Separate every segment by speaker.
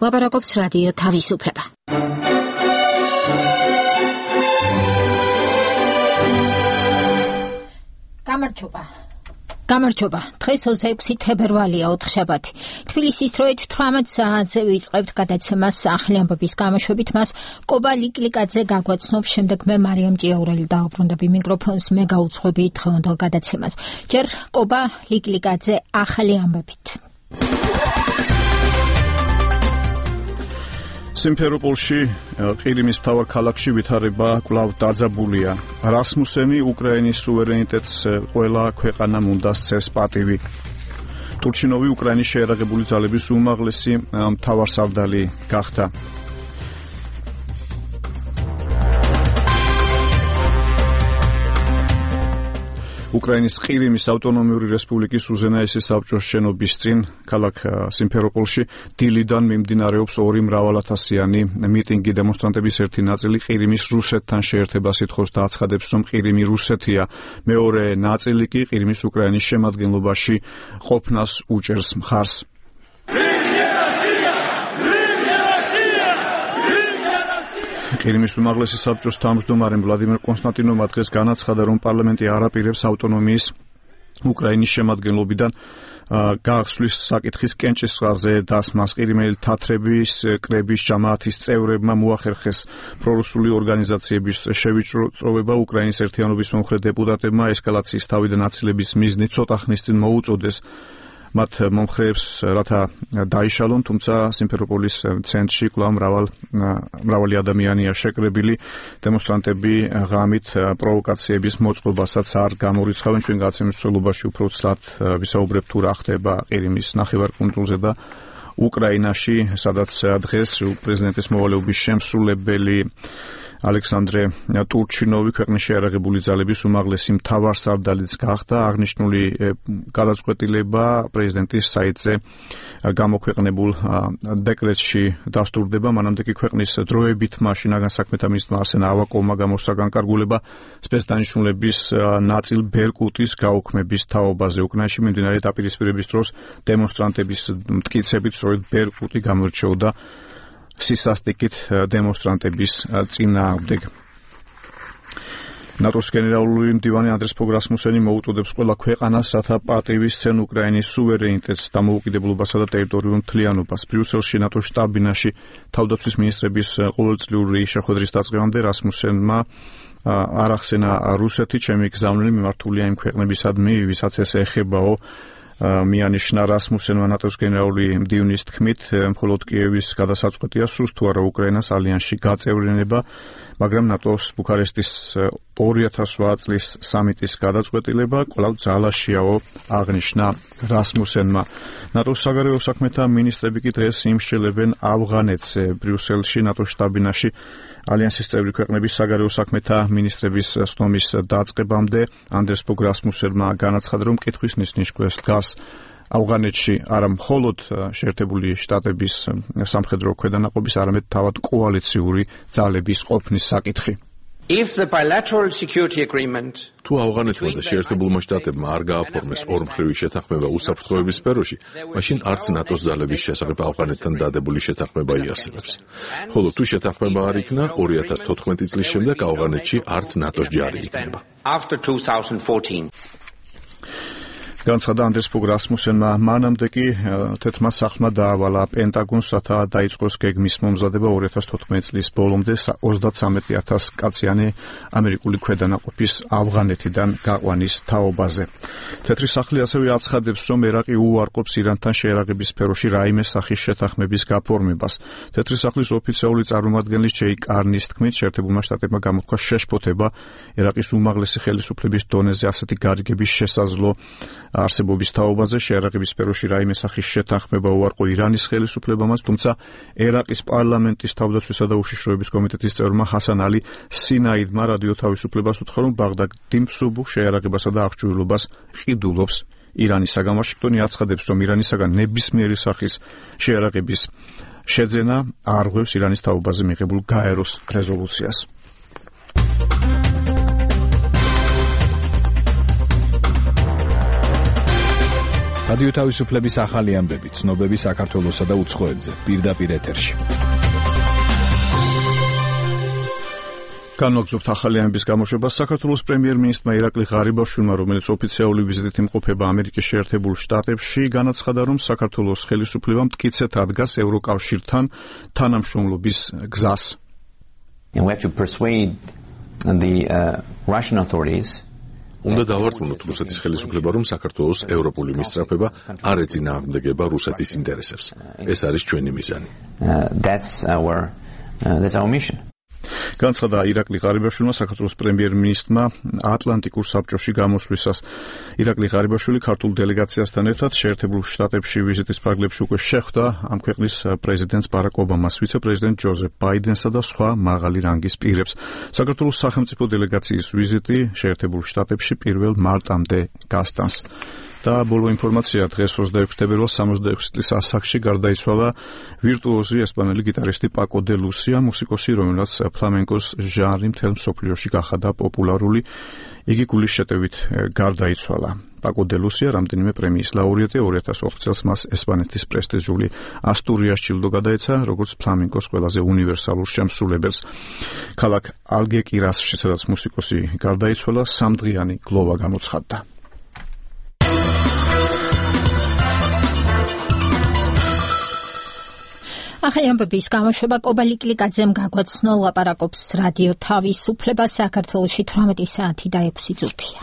Speaker 1: ლაპარაკობს რადიო თავისუფლება. გამარჯობა. დღეს 26 თებერვალია, ოთხშაბათი. თბილისის დროით 18 საათზე ვიწყებთ გადაცემას ახალი ამბების გამოშვებით. მას კობა ლიკლიკაძე გაგვაცნობს, შემდეგ მე მარიამ ჭიაურელი დაუბრუნდები მიკროფონს, მე გაუძღვები დღევანდელ გადაცემას. ჯერ კობა ლიკლიკაძე ახალი ამბებით.
Speaker 2: სიმფეროპოლში ყირიმის მთავარ ქალაქში ვითარება კვლავ დაძაბულია. რასმუსენი უკრაინის სუვერენიტეტს ყველა ქვეყანამ უნდა სცეს პატივი. ტურჩინოვი უკრაინის შეიარაღებული ძალების უმაღლესი მთავარსარდალი გახდა. უკრაინის ყირიმის ავტონომიური რესპუბლიკის უზენაესი საბჭოს შენობის წინ ქალაქ სიმფეროპოლში დილიდან მიმდინარეობს ორი მრავალათასიანი მიტინგი. დემონსტრანტების ერთი ნაწილი ყირიმის რუსეთთან შეერთებას ითხოვს და აცხადებს, რომ ყირიმი რუსეთია. მეორე ნაწილი კი ყირიმის უკრაინის შემადგენლობაში ყოფნას უჭერს მხარს. ყირიმის უმაღლესი საბჭოს თავმჯდომარემ ვლადიმერ კონსტანტინოვმა დღეს განაცხადა, რომ პარლამენტი არ აპირებს ავტონომიის უკრაინის შემადგენლობიდან გახსვლის საკითხის კენჭისყრაზე დასმას. ყირიმელი თათრების კრების ჯამაათის წევრებმა მოახერხეს პრორუსული ორგანიზაციების შევიწროება. უკრაინის ერთიანობის მომხრე დეპუტატებმა ესკალაციის თავიდან აცილების მიზნით ცოტა ხნის წინ მოუწოდეს მათ მომხრეებს, რათა დაიშალონ, თუმცა სიმფეროპოლის ცენტრში კვლავ მრავალი ადამიანია შეკრებილი. დემონსტრანტები ღამით პროვოკაციების მოწყობასაც არ გამორიცხავენ. ჩვენ გადაცემის მსვლელობაში უფრო ცლად ვისაუბრებთ თუ რა ხდება ყირიმის ნახევარკუნძულზე და უკრაინაში, სადაც დღეს პრეზიდენტის მოვალეობის შემსრულებელი ალექსანდრე ტურჩინოვი ქვეყნის შეიარაღებული ძალების უმაღლესი მთავარსარდალიც გახდა. აღნიშნული გადაწყვეტილება პრეზიდენტის საიტზე გამოქვეყნებულ დეკრეტში დასტურდება. მანამდე კი ქვეყნის დროებით მაშინაგან საქმეთა მინისტრმა არსენ ავაკოვმა გამოსცა განკარგულება სპეცდანიშნულების ნაწილ ბერკუტის გაუქმების თაობაზე. უკრაინაში მიმდინარე დაპირისპირების დროს დემონსტრანტების მტკიცებით სწორედ ბერკუტი გამორჩეოდა სისასტიკით დემონსტრანტების წინააღმდეგ. ნატოს გენერალური მდივანი ანდრეს ფოგ რასმუსენი მოუწოდებს ყველა ქვეყანას, რათა პატივი სცენ უკრაინის სუვერენიტეტს, დამოუკიდებლობასა და ტერიტორიულ მთლიანობას. ბრიუსელში ნატოს შტაბ-ბინაში თავდაცვის მინისტრების ყოველწლიური შეხვედრის დაწყებამდე რასმუსენმა არ ახსენა რუსეთი, ჩემი გზავნილი მიმართულია იმ ქვეყნებისადმი, ვისაც ეს ეხებაო. მიანიშნა რასმუსენმა ნატოს გენერალური მდივნის თქმით, მხოლოდ კიევის გადასაწყვეტია სურს თუ არა უკრაინას ალიანსში გაწევრიანება, მაგრამ ნატოს ბუქარესტის 2008 წლის სამიტის გადაწყვეტილება კვლავ ძალაშიაო, აღნიშნა რასმუსენმა. ნატოს საგარეო საქმეთა მინისტრები კი დღეს იმსჯელებენ ავღანეთზე. ბრიუსელში ნატოს შტაბ-ბინაში ალიანსის წევრი ქვეყნების საგარეო საქმეთა მინისტრების სხდომის დაწყებამდე ანდრეს ფოგ რასმუსენმა განაცხადა, რომ კითხვის ნიშნავს დგას ავღანეთში არა მხოლოდ შეერთებული შტატების სამხედრო ქვედანაყოფის, არამედ თავად კოალიციური ძალების ყოფნის საკითხი.
Speaker 3: თუ ავღანეთმა და შეერთებულმა შტატებმა არ გააფორმეს ორმხრივი შეთანხმება უსაფრთხოების სფეროში, მაშინ არც ნატოს ძალების შესახებ ავღანეთთან დადებული შეთანხმება იარსებებს. ხოლო თუ შეთანხმება არ იქნა, 2014 წლის შემდეგ ავღანეთში არც ნატოს ჯარი იქნება.
Speaker 2: განცხადა ანდრეს ფოგ რასმუსენმა. მანამდე კი თეთრმა სახლმა დაავალა პენტაგონს, რათა დაიწყოს გეგმის მომზადება 2014 წლის ბოლომდე 33,000 კაციანი ამერიკული ქვედანაყოფის ავღანეთიდან გაყვანის თაობაზე. თეთრი სახლი ასევე აცხადებს, რომ ერაყი უარყოფს ირანთან შეიარაღების სფეროში რაიმე სახის შეთანხმების გაფორმებას. თეთრი სახლის ოფიციალური წარმომადგენლის ჯეი კარნის თქმით, შეერთებულმა შტატებმა გამოთქვა შეშფოთება ერაყის უმაღლესი ხელისუფლების დონეზე ასეთი გარიგების შესაძლო არსებობის თაობაზე. შეიარაღების სფეროში რაიმე სახის შეთანხმება უარყო ირანის ხელისუფლებამაც, თუმცა ერაყის პარლამენტის თავდაცვისა და უშიშროების კომიტეტის წევრმა ჰასან ალი სინაიდმა რადიო თავისუფლებას უთხრა, რომ ბაღდადი მსუბუქ შეიარაღებასა და აღჭურვილობას ყიდულობს ირანისაგან. ვაშინგტონი აცხადებს, რომ ირანისაგან ნებისმიერი სახის შეიარაღების შეძენა არ ღვევს ირანის თაობაზე მიღებულ გაეროს რეზოლუციას.
Speaker 4: რადიო თავისუფლების ახალი ამბები, ცნობები საქართველოსა და უცხოეთზე, პირდაპირ ეთერში.
Speaker 2: განვაგრძობთ ახალი ამბების გამოშვებას. საქართველოს პრემიერ-მინისტრმა ირაკლი ღარიბაშვილმა, რომელიც ოფიციალური ვიზიტით იმყოფება ამერიკის შეერთებულ შტატებში, განაცხადა, რომ საქართველოს ხელისუფლება მტკიცედ ადგას ევროკავშირთან თანამშრომლობის გზას.
Speaker 5: And we have to persuade the Russian authorities
Speaker 3: უნდა დავარწმუნოთ რუსეთის ხელისუფლება, რომ საქართველოს ევროპული მისწრაფება არ ეწინააღმდეგება რუსეთის ინტერესებს. ეს არის ჩვენი მიზანი.
Speaker 5: That's our mission.
Speaker 2: განცხადა ირაკლი ღარიბაშვილმა საქართველოს პრემიერ-მინისტრმა ატლანტიკურ საბჭოში გამოსვლისას. ირაკლი ღარიბაშვილი ქართულ დელეგაციასთან ერთად შეერთებულ შტატებში ვიზიტის ფარგლებში უკვე შეხვდა ამ ქვეყნის პრეზიდენტს ბარაკ ობამას, ვიცე-პრეზიდენტ ჯოზეფ ბაიდენსა და სხვა მაღალი რანგის პირებს. საქართველოს სახელმწიფო დელეგაციის ვიზიტი შეერთებულ შტატებში 1 მარტამდე გასტანს. და ბოლო ინფორმაცია, დღეს 26 თებერვალს 66 წლის ასაკში გარდაიცვალა ვირტუოზი ესპანელი გიტარისტი პაკო დე ლუსია, მუსიკოსი, რომელიც ფლამენკოს ჟანრი მთელ მსოფლიოში გახადა პოპულარული. იგი გულის შეტევით გარდაიცვალა. პაკო დე ლუსია რამდენიმე პრემიის ლაურეატი, 2004 წელს მას ესპანეთის პრესტიჟული ასტურიას ჯილდო გადაეცა, როგორც ფლამენკოს ყველაზე უნივერსალურ შემსრულებელს. ქალაქ ალგეკირასში, სადაც მუსიკოსი გარდაიცვალა, 3დღიანი გლოვა გამოცხადდა.
Speaker 1: ახალი ამბების გამოშვება კობალი კლიკაძემ გაგვაცნო, ლაპარაკობს რადიო თავისუფლება საქართველოში 18 საათი და 6 წუთია.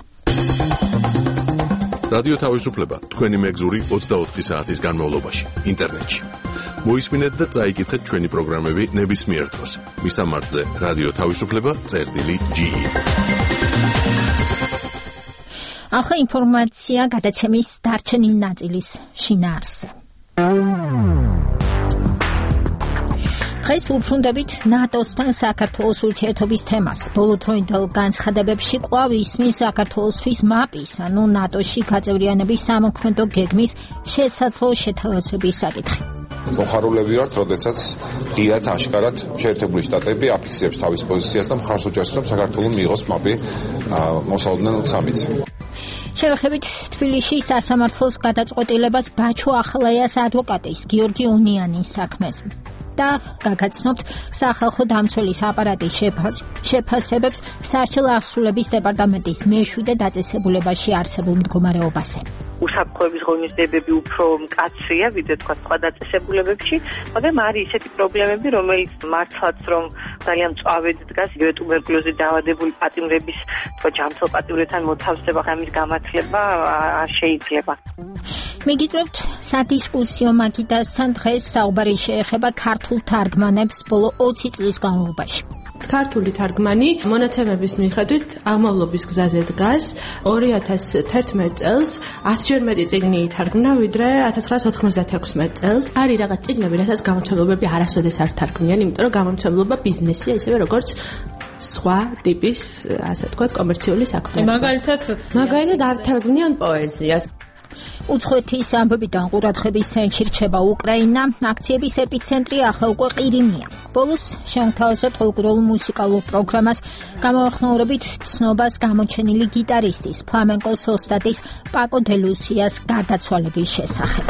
Speaker 3: რადიო თავისუფლება თქვენი მეგზური 24 საათის განმავლობაში ინტერნეტში. მოისმინეთ და წაიკითხეთ ჩვენი პროგრამები ნებისმიერ დროს. მისამართზე რადიო თავისუფლება.ge.
Speaker 1: ახლა ინფორმაცია გადაცემის დარჩენილ ნაწილის შინაარსზე. დღეს უბრუნდებით ნატოსთან საქართველოს ურთიერთობის თემას. ბოლოდროინდელ განცხადებებში კვლავ ისმის საქართველოსთვის მაპის, ანუ ნატოში გაწევრიანების სამოქმედო გეგმის შესაძლო შეთავაზების საკითხი.
Speaker 6: მოხარულები ვართ, როდესაც ღიად აშკარად შეერთებული შტატები აფიქსირებს თავის პოზიციას და მხარს უჭერს, რომ საქართველოს მიიღოს მაპი მოსალოდნელ სამიც.
Speaker 1: შევეხებით თბილისში სასამართლოს გადაწყვეტილებას ბაჩო ახლაიას ადვოკატის გიორგი ონიანის საქმეს. და გაგაცნობთ სახალხო დამცველის აპარატის შეფასებებს სასჯელ აღსრულების დეპარტამენტის მეშვიდე დაწესებულებაში არსებულ მდგომარეობაზე.
Speaker 7: უსაფრთხოების ღონისძიებები უფრო მკაცრია, ვიდრე თქვა სხვა დაწესებულებებში, მაგრამ არის ისეთი პრობლემები, რომელიც მართლაც რომ ძალიან მწვავედ დგას ტუბერკულოზით დაავადებული პატიმრების, თქვა ჯანმრთელ პატიმრებთან მოთავსება, ამის გამართლება არ შეიძლება.
Speaker 1: მიგიწევთ სადისკუსიო მაგიდასთან დღეს საუბარი შეეხება ქართულ თარგმანებს ბოლო 20 წლის განმავლობაში.
Speaker 8: ქართული თარგმანი მონაცემების მიხედვით აღმავლობის გზაზე დგას. 2011 წელს 10-ჯერ მეტი წიგნი ითარგმნა, ვიდრე 1996 წელს. არის რაღაც წიგნები, რასაც გამომცემლობები არასოდეს არ თარგმნიან, იმიტომ რომ გამომცემლობა ბიზნესია, ისევე როგორც სხვა ტიპის, ასე ვთქვათ, კომერციული საქმე.
Speaker 9: მაგალითად არ თარგმნიან პოეზიას.
Speaker 1: უცხოეთის ამბებიდან ყურადღების ცენტრში რჩება უკრაინა, აქციების ეპიცენტრი ახლა უკვე ყირიმია. ბოლოს შემოთავაზეთ ფოლკლორულ მუსიკალურ პროგრამას, გამოახმაურებით ცნობას გამოჩენილი გიტარისტის, ფლამენკოს ოსტატის პაკო დე ლუსიას გარდაცვალების შესახებ.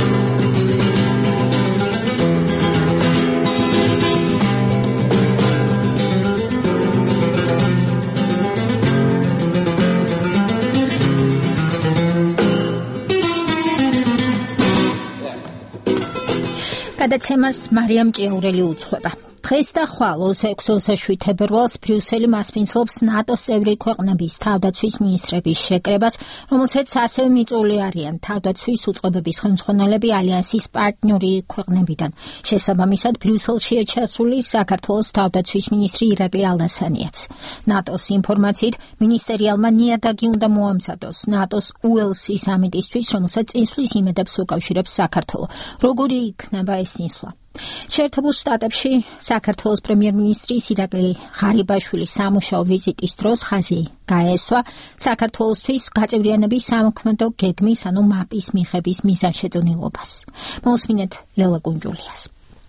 Speaker 1: გადაცემას მარიამ ჭიაურელი უძღვება. დღეს და ხვალ 26-27 თებერვალს ბრიუსელი მასპინძლობს ნატოს წევრი ქვეყნების თავდაცვის მინისტრების შეკრებას, რომელსაც ასევე მიწვეული არიან თავდაცვის უწყებების ხელმძღვანელები ალიანსის პარტნიორი ქვეყნებიდან. შესაბამისად, ბრიუსელშია ჩასული საქართველოს თავდაცვის მინისტრი ირაკლი ალასანიაც. ნატოს ინფორმაციით, მინისტერიალმა ნიადაგი უნდა მოამზადოს ნატოს უელსის სამიტისთვის, რომელსაც წინსვლის იმედებს უკავშირებს საქართველო. როგორი იქნება ეს წინსვლა? შეერთებულ შტატებში საქართველოს პრემიერ-მინისტრის ირაკლი ღარიბაშვილის სამუშაო ვიზიტის დროს ხაზი გაესვა საქართველოსთვის გაწევრიანების სამოქმედო გეგმის, ანუ მაპის მიღების მიზანშეწონილობას. მოусმინეთ ლელა კუნჯულიას.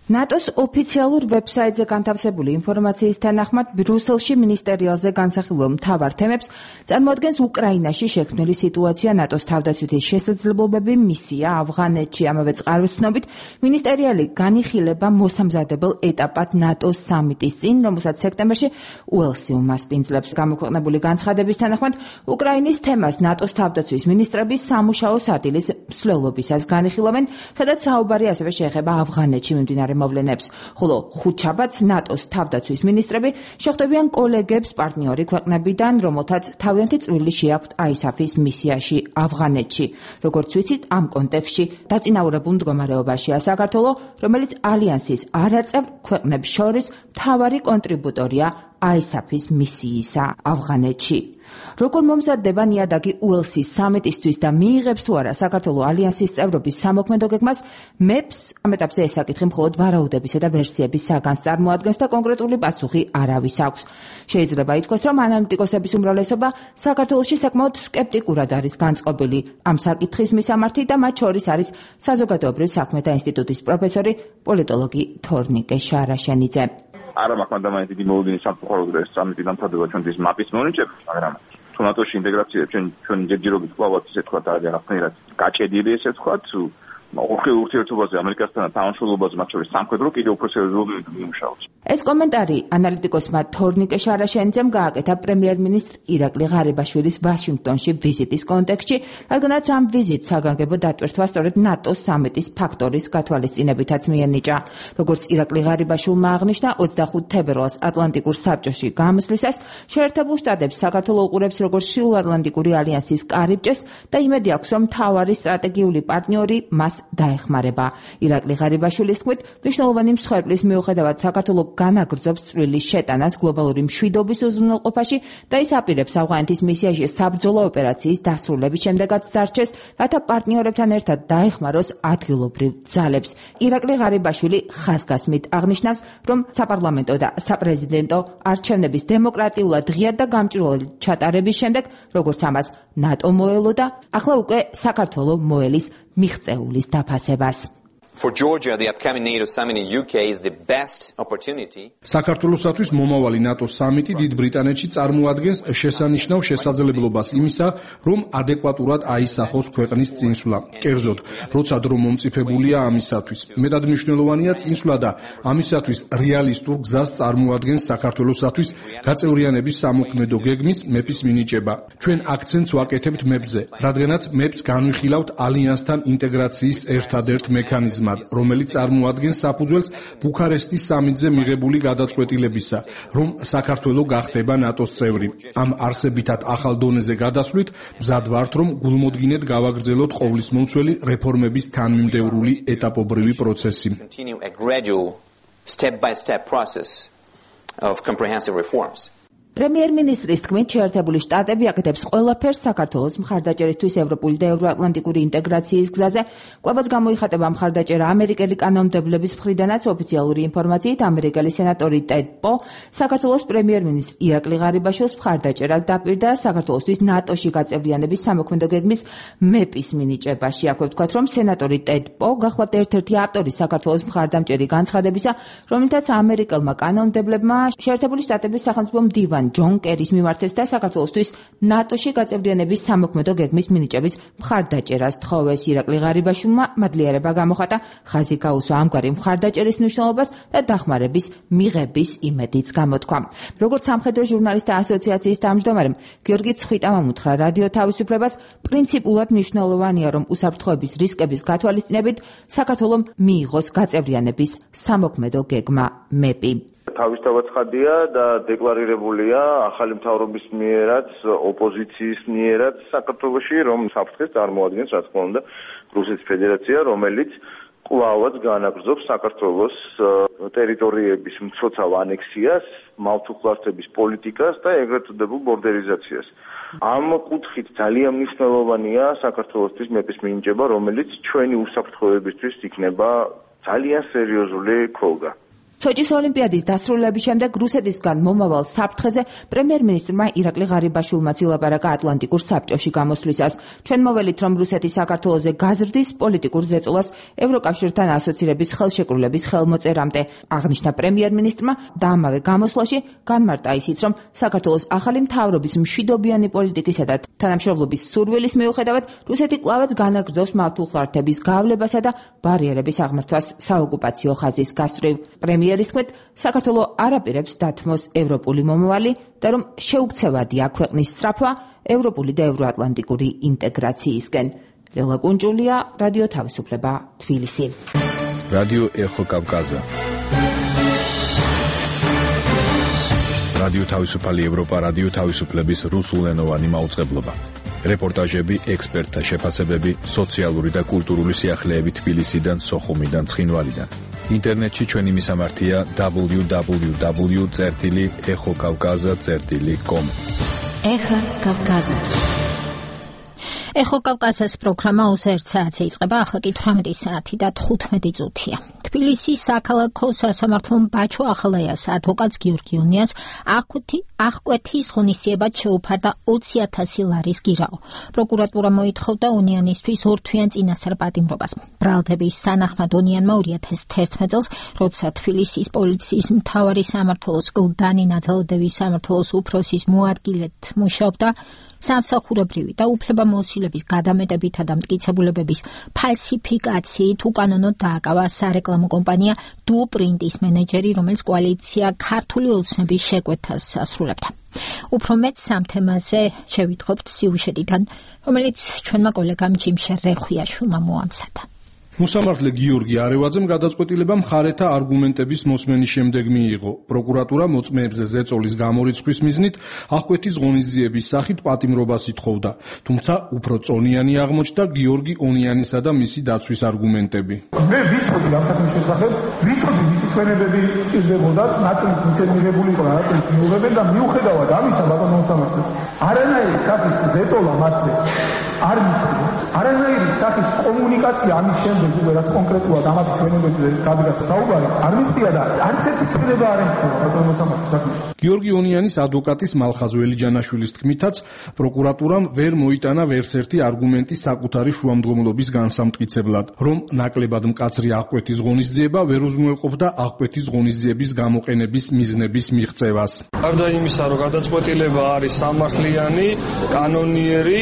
Speaker 10: ნატოს ოფიციალურ ვებსაიტზე განთავსებული ინფორმაციის თანახმად ბრიუსელში მინისტერიალზე განსახილველ მთავარ თემებს წარმოადგენს უკრაინაში შექმნილი სიტუაცია, ნატოს თავდაცვითი შესაძლებლობები, მისია ავღანეთში. ამავე წყაროს ცნობით, მინისტერიალი განიხილება მოსამზადებელ ეტაპად ნატოს სამიტის წინ, რომელსაც სექტემბერში უელსი უმასპინძლებს. გამოქვეყნებული განცხადების თანახმად, უკრაინის თემას ნატოს თავდაცვის მინისტრები სამუშაო სადილის მსვლელობისას განიხილავენ, სადაც საუბარი ასევე შეეხება ავღანეთში მიმდინარე მოვლენებს, ხოლო ხუთშაბათს ნატოს თავდაცვის მინისტრები შეხვდებიან კოლეგებს პარტნიორი ქვეყნებიდან, რომელთაც თავიანთი წვლილი შეაქვთ ISAF-ის მისიაში ავღანეთში. როგორც ვიცით, ამ კონტექსტში დაწინაურებულ მდგომარეობაშია საქართველო, რომელიც ალიანსის არაწევრ ქვეყნებს შორის მთავარი კონტრიბუტორია ISAF-ის მისიისა ავღანეთში. როგორ მომზადდება ნიადაგი უელსის სამიტისთვის და მიიღებს თუ არა საქართველო ალიანსის წევრობის სამოქმედო გეგმას, მეფს ამ ეტაპზე ეს საკითხი მხოლოდ ვარაუდებისა და ვერსიების საგანს წარმოადგენს და კონკრეტული პასუხი არავის აქვს. შეიძლება ითქვას, რომ ანალიტიკოსების უმრავლესობა საქართველოში საკმაოდ სკეპტიკურად არის განწყობილი ამ საკითხის მისამართი და მათ შორის არის საზოგადოებრივ საქმეთა ინსტიტუტის პროფესორი, პოლიტოლოგი თორნიკე შარაშენიძე.
Speaker 11: არა მაქვს ადამიანის დიდი მოლოდინის სამწუხაროდ ეს სამიტი დამთავრდება ჩვენთვის მაპის მონიჭებით, მაგრამ თუ ნატოში ინტეგრაცია ჩვენ ჯერჯერობით კვლავაც ისე თქვა და რაღაცნაირად გაჭედილი ესე თქვა, ორხელ ურთიერთობაზე ამერიკასთან და თანამშრომლობაზე მათ შორის სამხედრო კიდევ უფრო სერიოზულად მიმუშავებს.
Speaker 10: ეს კომენტარი ანალიტიკოსმა თორნიკე შარაშენიძემ გააკეთა პრემიერ-მინისტრ ირაკლი ღარიბაშვილის ვაშინგტონში ვიზიტის კონტექსტში, რადგანაც ამ ვიზიტს საგანგებო დატვირთვა სწორედ ნატოს სამიტის ფაქტორის გათვალისწინებითაც მიენიჭა. როგორც ირაკლი ღარიბაშვილმა აღნიშნა, 25 თებერვალს ატლანტიკურ საბჭოში გამოსვლისას შეერთებულ შტატებს საქართველო უყურებს როგორც შილოატლანტიკური ალიანსის კარიბჭეს და იმედი აქვს, რომ მთავარი სტრატეგიული პარტნიორი მას დაეხმარება. ირაკლი ღარიბაშვილის თქმით, მნიშვნელოვანი მსხვერპლის მიუხედავად საქართველო განაგრძობს წვრილი შეტანას გლობალური მშვიდობის უზრუნველყოფაში და ის აპირებს ავღანეთის მისიაში საბრძოლო ოპერაციის დასრულების შემდეგაც დარჩეს, რათა პარტნიორებთან ერთად დაეხმაროს ადგილობრივ ძალებს. ირაკლი ღარიბაშვილი ხაზგასმით აღნიშნავს, რომ საპარლამენტო და საპრეზიდენტო არჩევნების დემოკრატიულად ღიად და გამჭვირვალედ ჩატარების შემდეგ, როგორც ამას ნატო მოელოდა, ახლა უკვე საქართველო მოელის მიღწეულის დაფასებას.
Speaker 12: For Georgia, the upcoming NATO summit in UK is the best opportunity.
Speaker 13: საქართველოსათვის მომავალი ნატოს სამიტი დიდ ბრიტანეთში წარმოადგენს შესანიშნავ შესაძლებლობას იმისა, რომ ადეკვატურად აისახოს ქვეყნის წინსვლა. კერძოდ, როცა დრო მომწიფებულია ამისათვის. მეტად მნიშვნელოვანია წინსვლა და ამისათვის რეალისტურ გზას წარმოადგენს საქართველოსათვის გაწევრიანების სამოქმედო გეგმის მეფის მინიჭება. ჩვენ აქცენტს ვაკეთებთ მეფზე, რადგანაც მეფს განვიხილავთ ალიანსთან ინტეგრაციის ერთადერთ მექანიზმად, რომელიც წარმოადგენს საფუძველს ბუქარესტის სამიტზე მიღებული გადაწყვეტილებისა, რომ საქართველო გახდება ნატოს წევრი. ამ არსებითად ახალ დონეზე გადასვლით მზად ვართ, რომ გულმოდგინედ გავაგრძელოთ ყოვლისმომცველი რეფორმების თანმიმდევრული ეტაპობრივი პროცესი.
Speaker 10: პრემიერ-მინისტრის თქმით, შეერთებული შტატები აკეთებს ყველაფერს საქართველოს მხარდაჭერისთვის ევროპული და ევროატლანტიკური ინტეგრაციის გზაზე. კვლავაც გამოიხატება მხარდაჭერა ამერიკელი კანონმდებლების მხრიდანაც. ოფიციალური ინფორმაციით, ამერიკელი სენატორი ტედ პო საქართველოს პრემიერ-მინისტრ ირაკლი ღარიბაშვილს მხარდაჭერას დაპირდა საქართველოსთვის ნატოში გაწევრიანების სამოქმედო გეგმის მეპის მინიჭებაში. აქვე ვთქვათ, რომ სენატორი ტედ პო გახლავთ ერთ-ერთი ავტორი საქართველოს მხარდამჭერი განცხადებისა, რომელთაც ამერიკელმა კანონმდებლებმა შეერთებული შტატების სახელმწიფო მდივანი ჯონ კერის მიმართეს და საქართველოსთვის ნატოში გაწევრიანების სამოქმედო გეგმის მინიჭების მხარდაჭერას თხოვეს. ირაკლი ღარიბაშვილმა მადლიერება გამოხატა, ხაზი გაუსვა ამგვარი მხარდაჭერის მნიშვნელობას და დახმარების მიღების იმედიც გამოთქვა. როგორც სამხედრო ჟურნალისტთა ასოციაციის თავმჯდომარემ გიორგი ცხვიტამ ამოთხრა რადიო თავისუფლებას, პრინციპულად მნიშვნელოვანია, რომ უსაფრთხოების რისკების გათვალისწინებით საქართველომ მიიღოს გაწევრიანების სამოქმედო გეგმა მეპი.
Speaker 11: თავისთავად ხადია და დეკლარირებულია ახალი მთავრობის მიერაც, ოპოზიციის მიერაც საქართველოში, რომ საფრთხეს წარმოადგენს, რა თქმა უნდა, რუსეთის ფედერაცია, რომელიც კვლავაც განაგრძობს საქართველოს ტერიტორიების მცოცავ ანექსიას, მავთუხლასტების პოლიტიკას და ეგრეთ წოდებულ ბორდერიზაციას. ამ კუთხით ძალიან მნიშვნელოვანია საქართველოსთვის მეპის მინიჭება, რომელიც ჩვენი უსაფრთხოებისთვის იქნება ძალიან სერიოზული ქოლგა.
Speaker 10: სოჭის ოლიმპიადის დასრულების შემდეგ რუსეთისგან მომავალ საფრთხეზე პრემიერ-მინისტრმა ირაკლი ღარიბაშვილმა ილაპარაკა ატლანტიკურ საბჭოში გამოსვლისას. ჩვენ მოველით, რომ რუსეთი საქართველოზე გაზრდის პოლიტიკურ ზეწოლას ევროკავშირთან ასოცირების ხელშეკრულების ხელმოწერამდე. აღნიშნა პრემიერ-მინისტრმა და ამავე გამოსვლაში განმარტა ისიც, რომ საქართველოს ახალი მთავრობის მშვიდობიანი პოლიტიკისა და თანამშრომლობის სურვილის მიუხედავად რუსეთი კვლავაც განაგრძობს მართლმხლართების გავლებასა და ბარიერების აღმართვას საოკუპაციო ხაზის გასწვრივ. პრემიერის თქმით, საქართველო არ აპირებს დათმოს ევროპული მომავალი და რომ შეუქცევადია ქვეყნის სწრაფვა ევროპული და ევროატლანტიკური ინტეგრაციისკენ. ლელა კუნჭულია, რადიო თავისუფლება, თბილისი.
Speaker 4: რადიო ეხო კავკაზა. რადიო თავისუფალი ევროპა, რადიო თავისუფლების რუსულენოვანი მაუწყებლობა. რეპორტაჟები, ექსპერტთა შეფასებები, სოციალური და კულტურული სიახლეები თბილისიდან, სოხუმიდან, ცხინვალიდან. ინტერნეტში ჩვენი მისამართია www.exokavkaza.com.
Speaker 1: ეხა კავკაზა. ეხო კავკაზას პროგრამა 21 საათზე იწყება, ახლა კი 18 საათი და 15 წუთია. თბილისის საქალაქო სასამართლომ ბაჩო ახალაიას ადვოკატს გიორგი ონიანს აღკვეთის ღონისძიებად შეუფარდა 20,000 ლარის გირაო. პროკურატურა მოითხოვდა ონიანისთვის ორთვიან წინასწარ პატიმრობას. ბრალდების თანახმად ონიანმა 2011 წელს, როცა თბილისის პოლიციის მთავარი სამმართველოს გლდანი ნაძალადევის სამმართველოს უფროსის მოადგილედ მუშაობდა, სამსახურებრივი და უფლებამოსილების გადამეტებითა და მტკიცებულებების ფალსიფიკაციით უკანონოდ დააკავა სარეკლამო კომპანია დუ პრინტის მენეჯერი, რომელიც კოალიცია ქართული ოცნების შეკვეთას ასრულებდა. უფრო მეტ სამ თემაზე შევიტყობთ სიუჟეტიდან, რომელიც ჩვენმა კოლეგამ ჯიმშერ რეხვიაშვილმა მოამზადა.
Speaker 13: მოსამართლე გიორგი არევაძემ გადაწყვეტილება მხარეთა არგუმენტების მოსმენის შემდეგ მიიღო. პროკურატურა მოწმეებზე ზეწოლის გამორიცხვის მიზნით აღკვეთის ღონისძიების სახით პატიმრობას ითხოვდა, თუმცა უფრო წონიანი აღმოჩნდა გიორგი ონიანისა და მისი დაცვის არგუმენტები.
Speaker 14: მე ვიცოდი ამ საქმის შესახებ, ვიცოდი მისი ჩვენებები ჭირდებოდა, ნაწილიც მიცემიღებული იყო, ნაწილიც მიუღებენ და მიუხედავად ამისა, ბატონო მოსამართლე, არანაირი სახის ზეწოლა მათზე არ მიცდია. არანაირი სახის კომუნიკაცია ამის შემდეგ უკვე რაც კონკრეტულად ამათ ჩვენებებზე გადაგას საუბარი არ მიცდია და არც ერთი ჩვენება არ ემთხვევა ბატონო მოსამართლე საქმეში.
Speaker 13: გიორგი ონიანის ადვოკატის მალხაზ ველიჯანაშვილის თქმითაც პროკურატურამ ვერ მოიტანა ვერსერთი არგუმენტი საკუთარი შუამდგომლობის განსამტკიცებლად, რომ ნაკლებად მკაცრი აღკვეთის ღონისძიება ვერ უზრუნველყოფდა აღკვეთის ღონისძიების გამოყენების მიზნების მიღწევას.
Speaker 15: გარდა იმისა, რომ გადაწყვეტილება არის სამართლიანი, კანონიერი,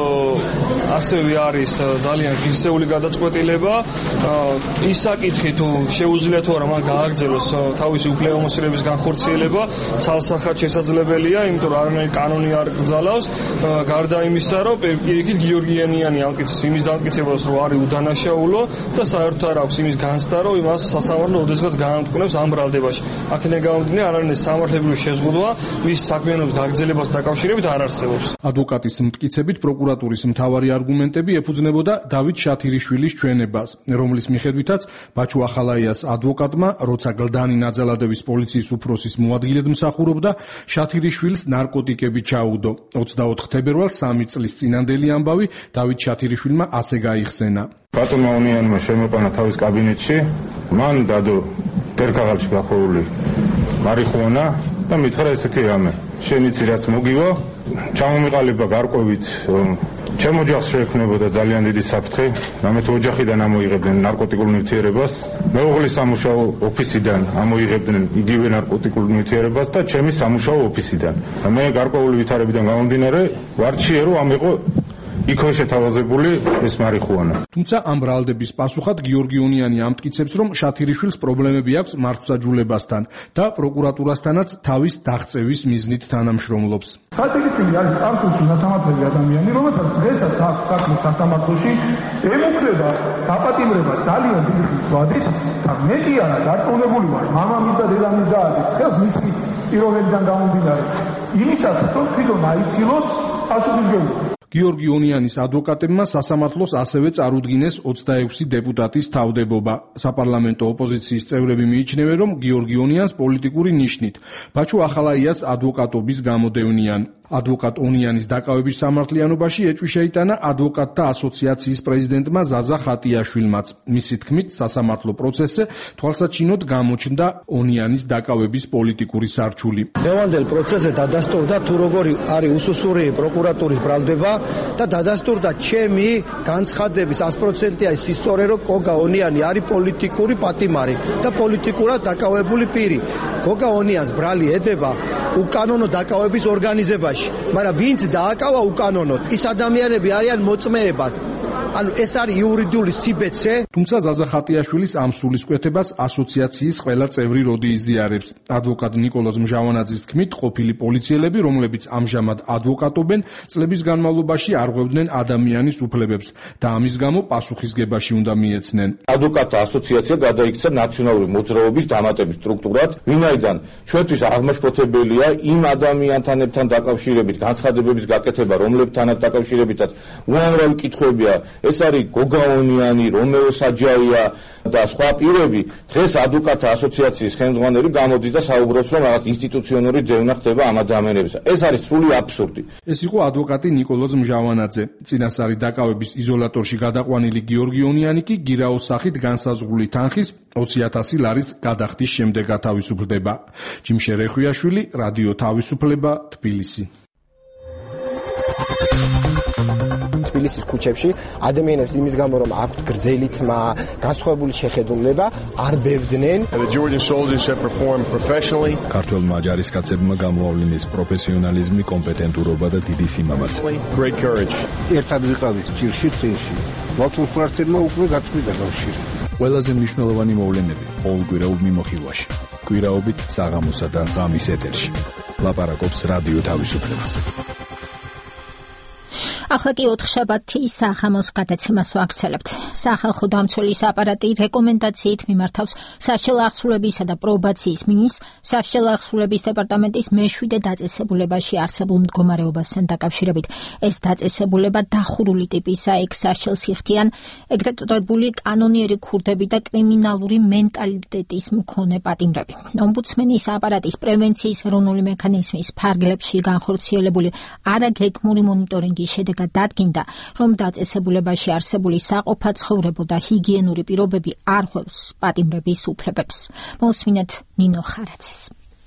Speaker 15: ასევე არის ძალიან ღირსეული გადაწყვეტილება. ის საკითხი თუ შეუძლია თუ არა მან გააგრძელოს თავისი უფლებამოსილების განხორციელება, ცალსახად შესაძლებელია, იმიტომ რომ არანაირი კანონი არ გრძალავს. გარდა იმისა, რომ პირიქით გიორგი ონიანი ამტკიცებს იმის დამტკიცებას, რომ არის უდანაშაულო და საერთოდ არ აქვს იმის განცდა, რომ იმას სასამართლო ოდესღაც გაამტყუნებს ამ ბრალდებაში. აქედან გამომდინარე, არანაირი სამართლებრივი შეზღუდვა მის საქმიანობის გაგრძელებასთან დაკავშირებით არ არსებობს.
Speaker 13: ადვოკატის მტკიცებით პროკურატურის მთავარი არგუმენტები ეფუძნებოდა დავით შათირიშვილის ჩვენებას, რომლის მიხედვითაც ბაჩო ახალაიას ადვოკატმა, როცა გლდანი ნაძალადევის პოლიციის უფროსის მოადგილედ მსახურობდა, შათირიშვილს ნარკოტიკები ჩაუდო. 24 თებერვალს 3 წლის წინანდელი ამბავი დავით შათირიშვილმა ასე გაიხსენა.
Speaker 16: ბატონმა ონიანმა შემოყვანა თავის კაბინეტში, მან დადო დერქაღალში გახოვული მარიხუანა და მითხრა ესეთი რამე. შენიც რაც მოგივა, ჩამომიყალიბა გარკვევით ჩემ ოჯახს შეექმნებოდა ძალიან დიდი საფრთხე, ამეთ ოჯახიდან ამოიღებდნენ ნარკოტიკულ ნივთიერებას, მეუღლის სამუშაო ოფისიდან ამოიღებდნენ იგივე ნარკოტიკულ ნივთიერებას და ჩემი სამუშაო ოფისიდან. მე გარკვეული ვითარებიდან გამომდინარე, ვარჩიე რომ ამ იყო იქო შეთავაზებული ეს მარიხუანა.
Speaker 13: თუმცა ამ ბრალდების პასუხად გიორგი ონიანი ამტკიცებს, რომ შათირიშვილს პრობლემები აქვს მართლმსაჯულებასთან და პროკურატურასთანაც თავის დაღწევის მიზნით თანამშრომლობს.
Speaker 14: სტრატეგიული არის სამთულში სასამართლოები ადამიანი, რომელსაც დღესაც საქართველოს სასამართლოში ემუქრება დაპატიმრება ძალიან დიდი ხმით და მეტი არა დარწმუნებული ვარ, მამამის და დედამის დააწყებს ხელს მისი პიროვნებიდან გამომდინარე. იმისათვის, რომ თვითონ აიცილოს პასუხისმგებლობა.
Speaker 13: გიორგი ონიანის ადვოკატებმა სასამართლოს ასევე წარუდგინეს 26 დეპუტატის თავდებობა. საპარლამენტო ოპოზიციის წევრები მიიჩნევენ, რომ გიორგი ონიანს პოლიტიკური ნიშნით ბაჩუ ახალაიას ადვოკატობის გამოდევნიან. ადვოკატ ონიანის დაკავების სამართლიანობაში ეჭვი შეიტანა ადვოკატთა ასოციაციის პრეზიდენტმა ზაზა ხატიაშვილმაც. მისი თქმით, სასამართლო პროცესზე თვალსაჩინოდ გამოჩნდა ონიანის დაკავების პოლიტიკური სარჩული.
Speaker 17: დღევანდელ პროცესზე დადასტურდა თუ როგორი არის უსუსური პროკურატურის ბრალდება და დადასტურდა ჩემი განცხადების 100%-ია ის ისტორია, რომ გოგა ონიანი არის პოლიტიკური პატიმარი და პოლიტიკურად დაკავებული პირი. გოგა ონიანს ბრალი ედება უკანონო დაკავების ორგანიზებაში, მაგრამ ვინც დააკავა უკანონოდ, ის ადამიანები არიან მოწმეებად. ანუ ეს არის იურიდიული სიბეცე.
Speaker 13: თუმცა ზაზა ხატიაშვილის ამ სულისკვეთებას ასოციაციის ყველა წევრი როდი იზიარებს. ადვოკატ ნიკოლოზ მჟავანაძის თქმით, ყოფილი პოლიციელები, რომლებიც ამჟამად ადვოკატობენ, წლების განმავლობაში არღვევდნენ ადამიანის უფლებებს და ამის გამო პასუხისგებაში უნდა მიეცნენ.
Speaker 16: ადვოკატთა ასოციაცია გადაიქცა ნაციონალური მოძრაობის დამატების სტრუქტურად, ვინაიდან ჩვენთვის აღმაშფოთებელია იმ ადამიანთანებთან დაკავშირებით განცხადებების გაკეთება, რომლებთანაც დაკავშირებითაც უამრავი კითხვებია. ეს არის გოგა ონიანი, რომეო საჯაია და სხვა პირები. დღეს ადვოკატთა ასოციაციის ხელმძღვანელი გამოდის და საუბრობს, რომ რაღაც ინსტიტუციონური ძევნა ხდება ამ ადამიანებისა. ეს არის სრული აბსურდი.
Speaker 13: ეს იყო ადვოკატი ნიკოლოზ მჟავანაძე. წინასწარი დაკავების იზოლატორში გადაყვანილი გიორგი ონიანი კი გირაოს სახით განსაზღვრული თანხის 20,000 ლარის გადახდის შემდეგ გათავისუფლდება. ჯიმშე რეხვიაშვილი, რადიო თავისუფლება, თბილისი.
Speaker 18: თბილისის ქუჩებში ადამიანებს იმის გამო რომ აქვთ გრძელი თმა, განსხვავებული შეხედულება, არ ბევდნენ.
Speaker 4: ქართველმა ჯარისკაცებმა გამოავლინეს პროფესიონალიზმი, კომპეტენტურობა და დიდი სიმამაცე.
Speaker 19: ერთად ვიყავით ჭირში წინში. მართლმსვენებელმა უკვე გაწყვიტა კავშირი.
Speaker 4: ყველაზე მნიშვნელოვანი მოვლენები ყოველკვირეულ მიმოხილვაში. კვირაობით საღამოსა და ღამის ეთერში. ლაპარაკობს რადიო თავისუფლება.
Speaker 1: ახლა კი 4 შაბათის საღამოს გადაცემას ვაგრძელებთ. სახალხო დამცველის აპარატი რეკომენდაციით მიმართავს სასჯელ აღსრულებისა და პრობაციის მინისტრს სასჯელ აღსრულების დეპარტამენტის მე-7 დაწესებულებაში არსებულ მდგომარეობასთან დაკავშირებით. ეს დაწესებულება დახურული ტიპისაა, ეგ სასჯელს იხდიან ეგრეთ წოდებული კანონიერი ქურდები და კრიმინალური მენტალიტეტის მქონე პატიმრები. ომბუდსმენის აპარატის პრევენციის ეროვნული მექანიზმის ფარგლებში განხორციელებული არაგეგმური მონიტორინგის შედეგად დადგინდა, რომ დაწესებულებაში არსებული საყოფაცხოვრებო და ჰიგიენური პირობები არ ხვევს პატიმრების უფლებებს. მოსმინეთ ნინო ხარაძეს.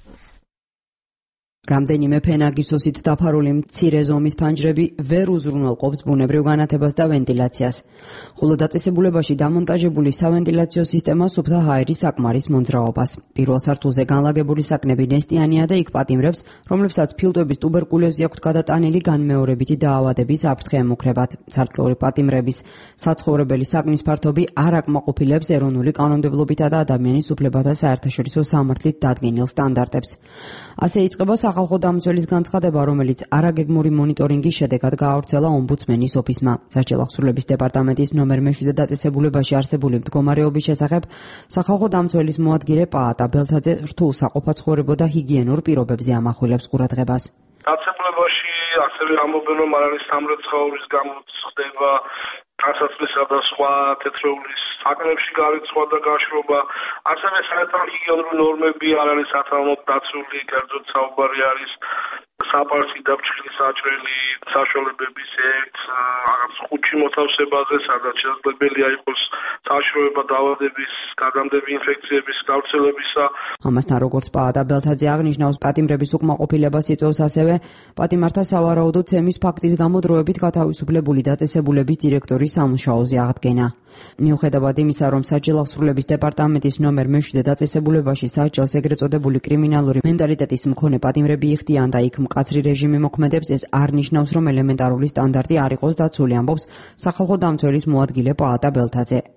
Speaker 10: რამდენიმე ფენაგისოსით დაფარული მცირე ზომის ფანჯრები ვერ უზრუნველყოფს ბუნებრივ განათებას და ვენტილაციას. ხოლო დაწესებულებაში დამონტაჟებული სავენტილაციო სისტემა სუფთა ჰაერის საკმარის მონძრაობას. პირველ სართულზე განლაგებული საკნები ნესტიანია და იქ პატიმრებს, რომლებსაც ფილტვების ტუბერკულოზი აქვთ გადატანილი, განმეორებითი დაავადების აფრთხე ემუქრებათ. ცალკეული პატიმრების საცხოვრებელი საკნის ფართობი არ აკმაყოფილებს ეროვნული კანონმდებლობითა და ადამიანის უფლებათა საერთაშორისო სამართლით დადგენილ სტანდარტებს. ასე იწყება სახალხო დამცველის განცხადება, რომელიც არაგეგმური მონიტორინგის შედეგად გაავრცელა ომბუდსმენის ოფისმა. სასჯელ აღსრულების დეპარტამენტის ნომერ მე-7 დაწესებულებაში არსებული მდგომარეობის შესახებ სახალხო დამცველის მოადგილე პაატა ბელთაძე რთულ საყოფაცხოვრებო და ჰიგიენურ პირობებზე ამახვილებს ყურადღებას.
Speaker 14: დაწესებულებაში ასევე ამბობენ, რომ არ არის სამრეცხაობის გამოცხდება განსაცვლისა და სხვა თეთრეულის საკნებში გარიცხვა და გაშრობა, ასევე საერთოდ ჰიგიენური ნორმები არ არის სათანადოდ დაცული, კერძოდ საუბარი არის საპარკი დაფჭრილი საჭრელი საშუალებების ერთ რაღაც ხუთი მოთავსებაზე, სადაც შესაძლებელია იყოს საშუალება დაავადების, გადამდები ინფექციების გავრცელებისა.
Speaker 10: ამასთან, როგორც პაატა ბელთაძე აღნიშნავს, პატიმრების უკმაყოფილებას იწვევს ასევე პატიმართა სავარაუდო ცემის ფაქტის გამო დროებით გათავისუფლებული დაწესებულების დირექტორის სამუშაოზე აღდგენა. მიუხედავად იმისა, რომ სასჯელ აღსრულების დეპარტამენტის ნომერ მე-7 დაწესებულებაში სასჯელს ეგრეთ წოდებული კრიმინალური მენტალიტეტის მქონე პატიმრები იხდიან და იქ მკაცრი რეჟიმი მოქმედებს, ეს არ ნიშნავს, რომ ელემენტარული სტანდარტი არ იყოს დაცული, ამბობს სახალხო დამცველის მოადგილე პაატა ბელთაძე.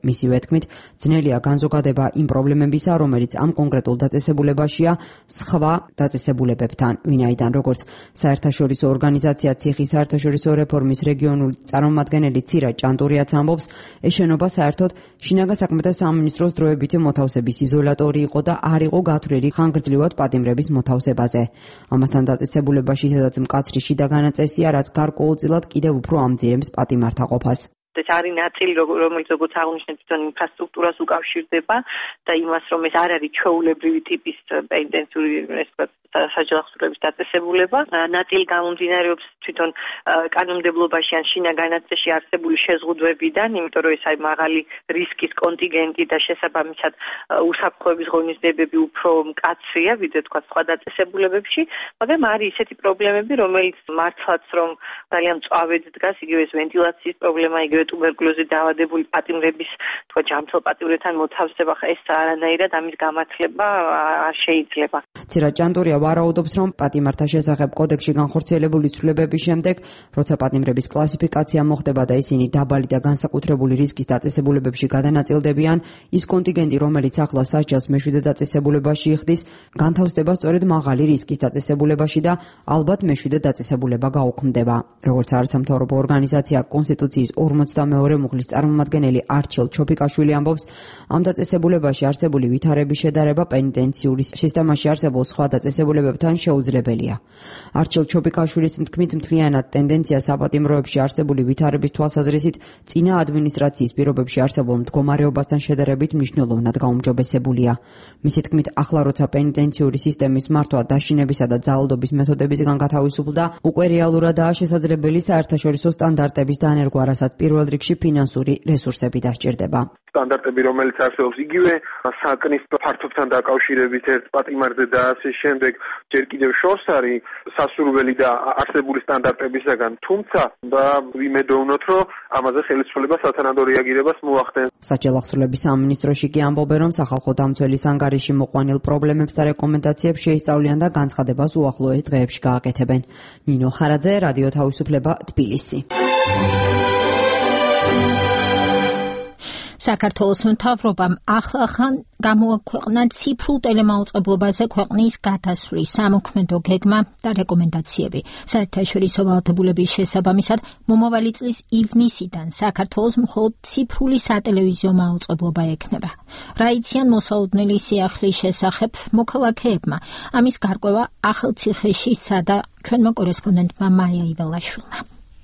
Speaker 10: მისივე თქმით, ძნელია განზოგადება იმ პრობლემებისა, რომელიც ამ კონკრეტულ დაწესებულებაშია სხვა დაწესებულებებთან, ვინაიდან როგორც საერთაშორისო ორგანიზაცია ციხის საერთაშორისო რეფორმის რეგიონული წარმომადგენელი ცირა ჭანტურიაც ამბობს, ეს შენობა საერთოდ შინაგან საქმეთა სამინისტროს დროებითი მოთავსების იზოლატორი იყო და არ იყო გათვლილი ხანგრძლივად პატიმრების მოთავსებაზე. ამასთან დაწესებულებაში სადაც მკაცრი შიდა განაწესია, რაც გარკვეულწილად კიდევ უფრო ამძირებს პატიმართაყოფას.
Speaker 7: ეს არის ნაწილი, რომელიც როგორც აღნიშნეთ, თვითონ ინფრასტრუქტურას უკავშირდება და იმას, რომ ეს არ არის ჩვეულებრივი ტიპის პენიტენციური საჯავახსოვრების დაწესებულება. ნაწილი გამომდინარეობს თვითონ კანონმდებლობაში ან შინაგანაწესში არსებული შეზღუდვებიდან, იმიტომ რომ ეს აი მაღალი რისკის კონტინგენტი და შესაბამისად უსაფრთხოების ღონისძიებები უფრო მკაცრია, ვიდრე თქვა სხვა დაწესებულებებში, მაგრამ არის ისეთი პრობლემები, რომელიც მართლაც რომ ძალიან მწვავედ დგას, იგივე ეს ვენტილაციის პრობლემა, იგივე ტუბერკულოზით დაავადებული პატიმრების თქვა ჯანმრთელ პატიმრებთან მოთავსება, ხა ეს არანაირად ამის გამართლება არ შეიძლება.
Speaker 10: ცირა ჭანტურია ვარაუდობს, რომ პატიმართა შესახებ კოდექსში განხორციელებული ცვლილებების შემდეგ, როცა პატიმრების კლასიფიკაცია მოხდება და ისინი დაბალი და განსაკუთრებული რისკის დაწესებულებებში გადანაწილდებიან, ის კონტინგენტი, რომელიც ახლა სასჯელს მეშვიდე დაწესებულებაში იხდის, განთავსდება სწორედ მაღალი რისკის დაწესებულებაში და ალბათ მეშვიდე დაწესებულება გაუქმდება. როგორც არასამთავრობო ორგანიზაცია კონსტიტუციის 42 მუხლის წარმომადგენელი არჩილ ჩოფიკაშვილი ამბობს, ამ დაწესებულებაში არსებული ვითარების შედარება პენიტენციური სისტემაში არსებულ სხვა დაწესებულებებთან შეუძლებელია. არჩილ ჩოფიკაშვილის თქმით, მთლიანად ტენდენცია საპატიმროებში არსებული ვითარების თვალსაზრისით წინა ადმინისტრაციის პირობებში არსებულ მდგომარეობასთან შედარებით მნიშვნელოვნად გაუმჯობესებულია. მისი თქმით, ახლა როცა პენიტენციური სისტემის მართვა დაშინებისა და ძალადობის მეთოდებისგან გათავისუფლდა, უკვე რეალურადაა შესაძლებელი საერთაშორისო სტანდარტების დანერგვა, რასაც პირველ რიგში ფინანსური რესურსები დასჭირდება.
Speaker 20: სტანდარტები, რომელიც არსებობს იგივე საკნის ფართობთან დაკავშირებით ერთ პატიმარზე და ასე შემდეგ, ჯერ კიდევ შორს არის სასურველი და არსებული სტანდარტებისაგან, თუმცა და ვიმედოვნოთ, რომ ამაზე ხელისუფლება სათანადო რეაგირებას მოახდენს.
Speaker 10: საჯავახსოვრების სამინისტროში კი ამბობენ, რომ სახალხო დამცველის ანგარიში მოყვანილ პრობლემებს და რეკომენდაციებს შეისწავლიან და განცხადებას უახლოეს დღეებში გააკეთებენ. ნინო ხარაძე, რადიო თავისუფლება, თბილისი.
Speaker 1: საქართველოს მთავრობამ ახლახან გამოაქვეყნა ციფრულ ტელემაუწყებლობაზე ქვეყნის გადასვლის სამოქმედო გეგმა და რეკომენდაციები. საერთაშორისო ვალდებულების შესაბამისად, მომავალი წლის ივნისიდან საქართველოს მხოლოდ ციფრული სატელევიზიო მაუწყებლობა ექნება. რა იციან მოსალოდნელი სიახლის შესახებ მოქალაქეებმა? ამის გარკვევა ახალციხეში სცადა ჩვენმა კორესპონდენტმა მაია იველაშვილმა.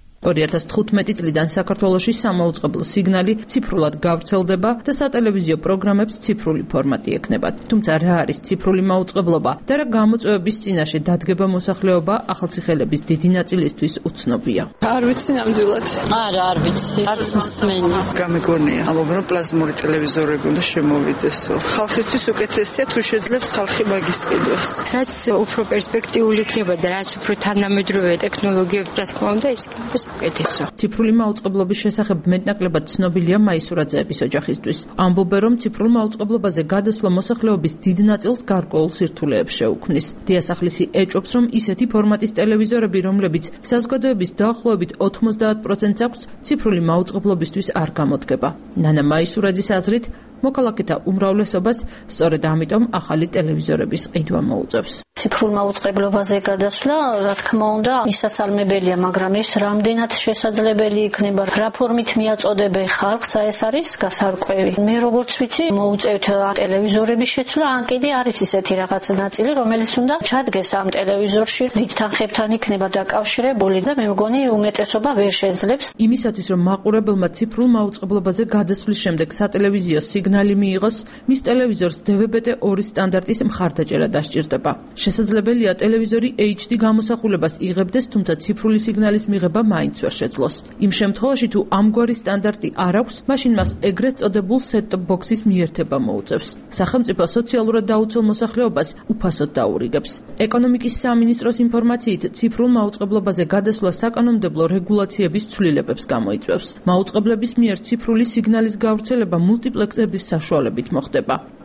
Speaker 21: 2015 წლიდან საქართველოში სამაუწყებლო სიგნალი ციფრულად გავრცელდება და სატელევიზიო პროგრამებს ციფრული ფორმატი ექნება. თუმცა რა არის ციფრული მაუწყებლობა და რა გამოწვევების წინაშე დადგება მოსახლეობა ახალციხელების დიდი ნაწილისთვის უცნობია.
Speaker 22: არ ვიცი ნამდვილად. არ ვიცი. არც მსმენი. გამეგონია. ამბობენ რომ პლაზმური ტელევიზორები უნდა შემოვიდესო. ხალხისთვის უკეთესია თუ შეძლებს ხალხი მაგის ყიდვას.
Speaker 9: რაც უფრო პერსპექტიული იქნება და რაც უფრო თანამედროვე ტექნოლოგიები რა თქმა უნდა ის
Speaker 21: ციფრული მაუწყებლობის შესახებ მეტნაკლებად ცნობილია მაისურაძეების ოჯახისთვის. ამბობენ, რომ ციფრულ მაუწყებლობაზე გადასვლა მოსახლეობის დიდ ნაწილს გარკვეულ სირთულეებს შეუქმნის. დიასახლისი ეჭვობს, რომ ისეთი ფორმატის ტელევიზორები, რომლებიც საზოგადოების დაახლოებით 90%-ს აქვს, ციფრული მაუწყებლობისთვის არ გამოდგება. ნანა მაისურაძის აზრით, მოქალაქეთა უმრავლესობას სწორედ ამიტომ ახალი ტელევიზორების ყიდვა მოუწევს.
Speaker 23: ციფრულ მაუწყებლობაზე გადასვლა, რა თქმა უნდა, მისასალმებელია, მაგრამ ეს რამდენად შესაძლებელი იქნება, რა ფორმით მიაწოდებენ ხალხს, ეს არის გასარკვევი. მე როგორც ვიცი, მოუწევთ ტელევიზორების შეცვლა, ან კიდე არის ისეთი რაღაც ნაწილი, რომელიც უნდა ჩადგეს ამ ტელევიზორში, დიდ თანხებთან იქნება დაკავშირებული და მე მგონი უმეტესობა ვერ შეძლებს.
Speaker 21: იმისათვის, რომ მაყურებელმა ციფრულ მაუწყებლობაზე გადასვლის შემდეგ სატელევიზიო სიგნალი მიიღოს, მის ტელევიზორს DVB-T2 სტანდარტის მხარდაჭერა დასჭირდება. შესაძლებელია ტელევიზორი HD გამოსახულებას იღებდეს, თუმცა ციფრული სიგნალის მიღება მაინც ვერ შეძლოს. იმ შემთხვევაში, თუ ამგვარი სტანდარტი არ აქვს, მაშინ მას ეგრეთ წოდებულ set-top box-ის მიერთება მოუწევს. სახელმწიფო სოციალურად დაუცველ მოსახლეობას უფასოდ დაურიგებს. ეკონომიკის სამინისტროს ინფორმაციით, ციფრულ მაუწყებლობაზე გადასვლა საკანონმდებლო რეგულაციების ცვლილებებს გამოიწვევს. მაუწყებლების მიერ ციფრული სიგნალის გავრცელება მულტიპლექსების საშუალებით მოხდება.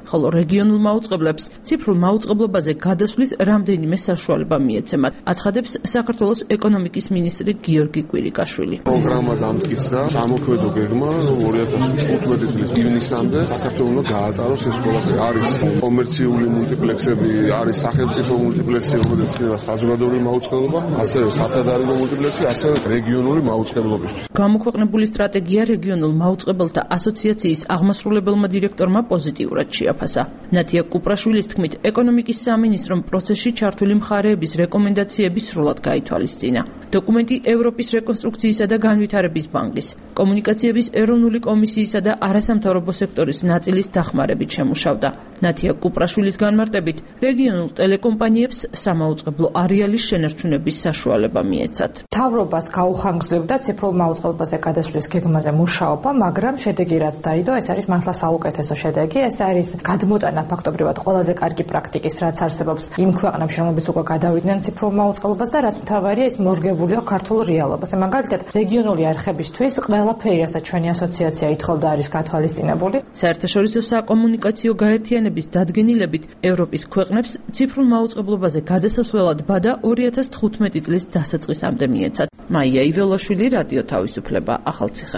Speaker 21: ხოლო რეგიონულ მაუწყებლებს ციფრულ მაუწყებლობაზე გადასვლის რამდენიმე საშუალება მიეცემათ, აცხადებს საქართველოს ეკონომიკის მინისტრი გიორგი კვირიკაშვილი.
Speaker 2: პროგრამა დამტკიცდა სამოქმედო გეგმა, რომ 2015 წლის ივნისამდე საქართველოს გაატაროს ეს ყველაფერი. არის კომერციული მულტიპლექსები, არის სახელმწიფო მულტიპლექსი, რომელიც ხდება საზოგადოებრივი მაუწყებლობა, ასევე სათადარიგო მულტიპლექსი, ასევე რეგიონული მაუწყებლობისთვის.
Speaker 21: გამოქვეყნებული სტრატეგია რეგიონულ მაუწყებელთა ასოციაციის აღმასრულებელმა დირექტორმა პოზიტიურად შეაფასა. ნათია კუპრაშვილის თქმით, ეკონომიკის სამინისტრომ პროცესში ჩართული მხარეების რეკომენდაციები სრულად გაითვალისწინა. დოკუმენტი ევროპის რეკონსტრუქციისა და განვითარების ბანკის, კომუნიკაციების ეროვნული კომისიისა და არასამთავრობო სექტორის ნაწილის დახმარებით შემუშავდა. ნათია კუპრაშვილის განმარტებით, რეგიონულ ტელეკომპანიებს სამაუწყებლო არეალის შენარჩუნების საშუალება მიეცათ.
Speaker 3: მთავრობას გაუხანგრძლივდა ციფრულ მაუწყებლობაზე გადასვლის გეგმაზე მუშაობა, მაგრამ შედეგი რაც დაიდო, ეს არის მართლა საუკეთესო შედეგი. ეს არის გადმოტანა ფაქტობრივად ყველაზე კარგი პრაქტიკის, რაც არსებობს იმ ქვეყნებში, რომლებიც უკვე გადავიდნენ ციფრულ მაუწყებლობას და რაც მთავარია, ის მორგებულია ქართულ რეალობაზე. მაგალითად, რეგიონული არხებისთვის ყველაფერი, რასაც ჩვენი ასოციაცია ითხოვდა, არის გათვალისწინებული.
Speaker 21: საერთაშორისო საკომუნიკაციო გაერთიანების დადგენილებით, ევროპის ქვეყნებს ციფრულ მაუწყებლობაზე გადასასვლელად ბადა 2015 წლის დასაწყისამდე მიეცათ. მაია იველაშვილი, რადიო თავისუფლება, ახალციხე.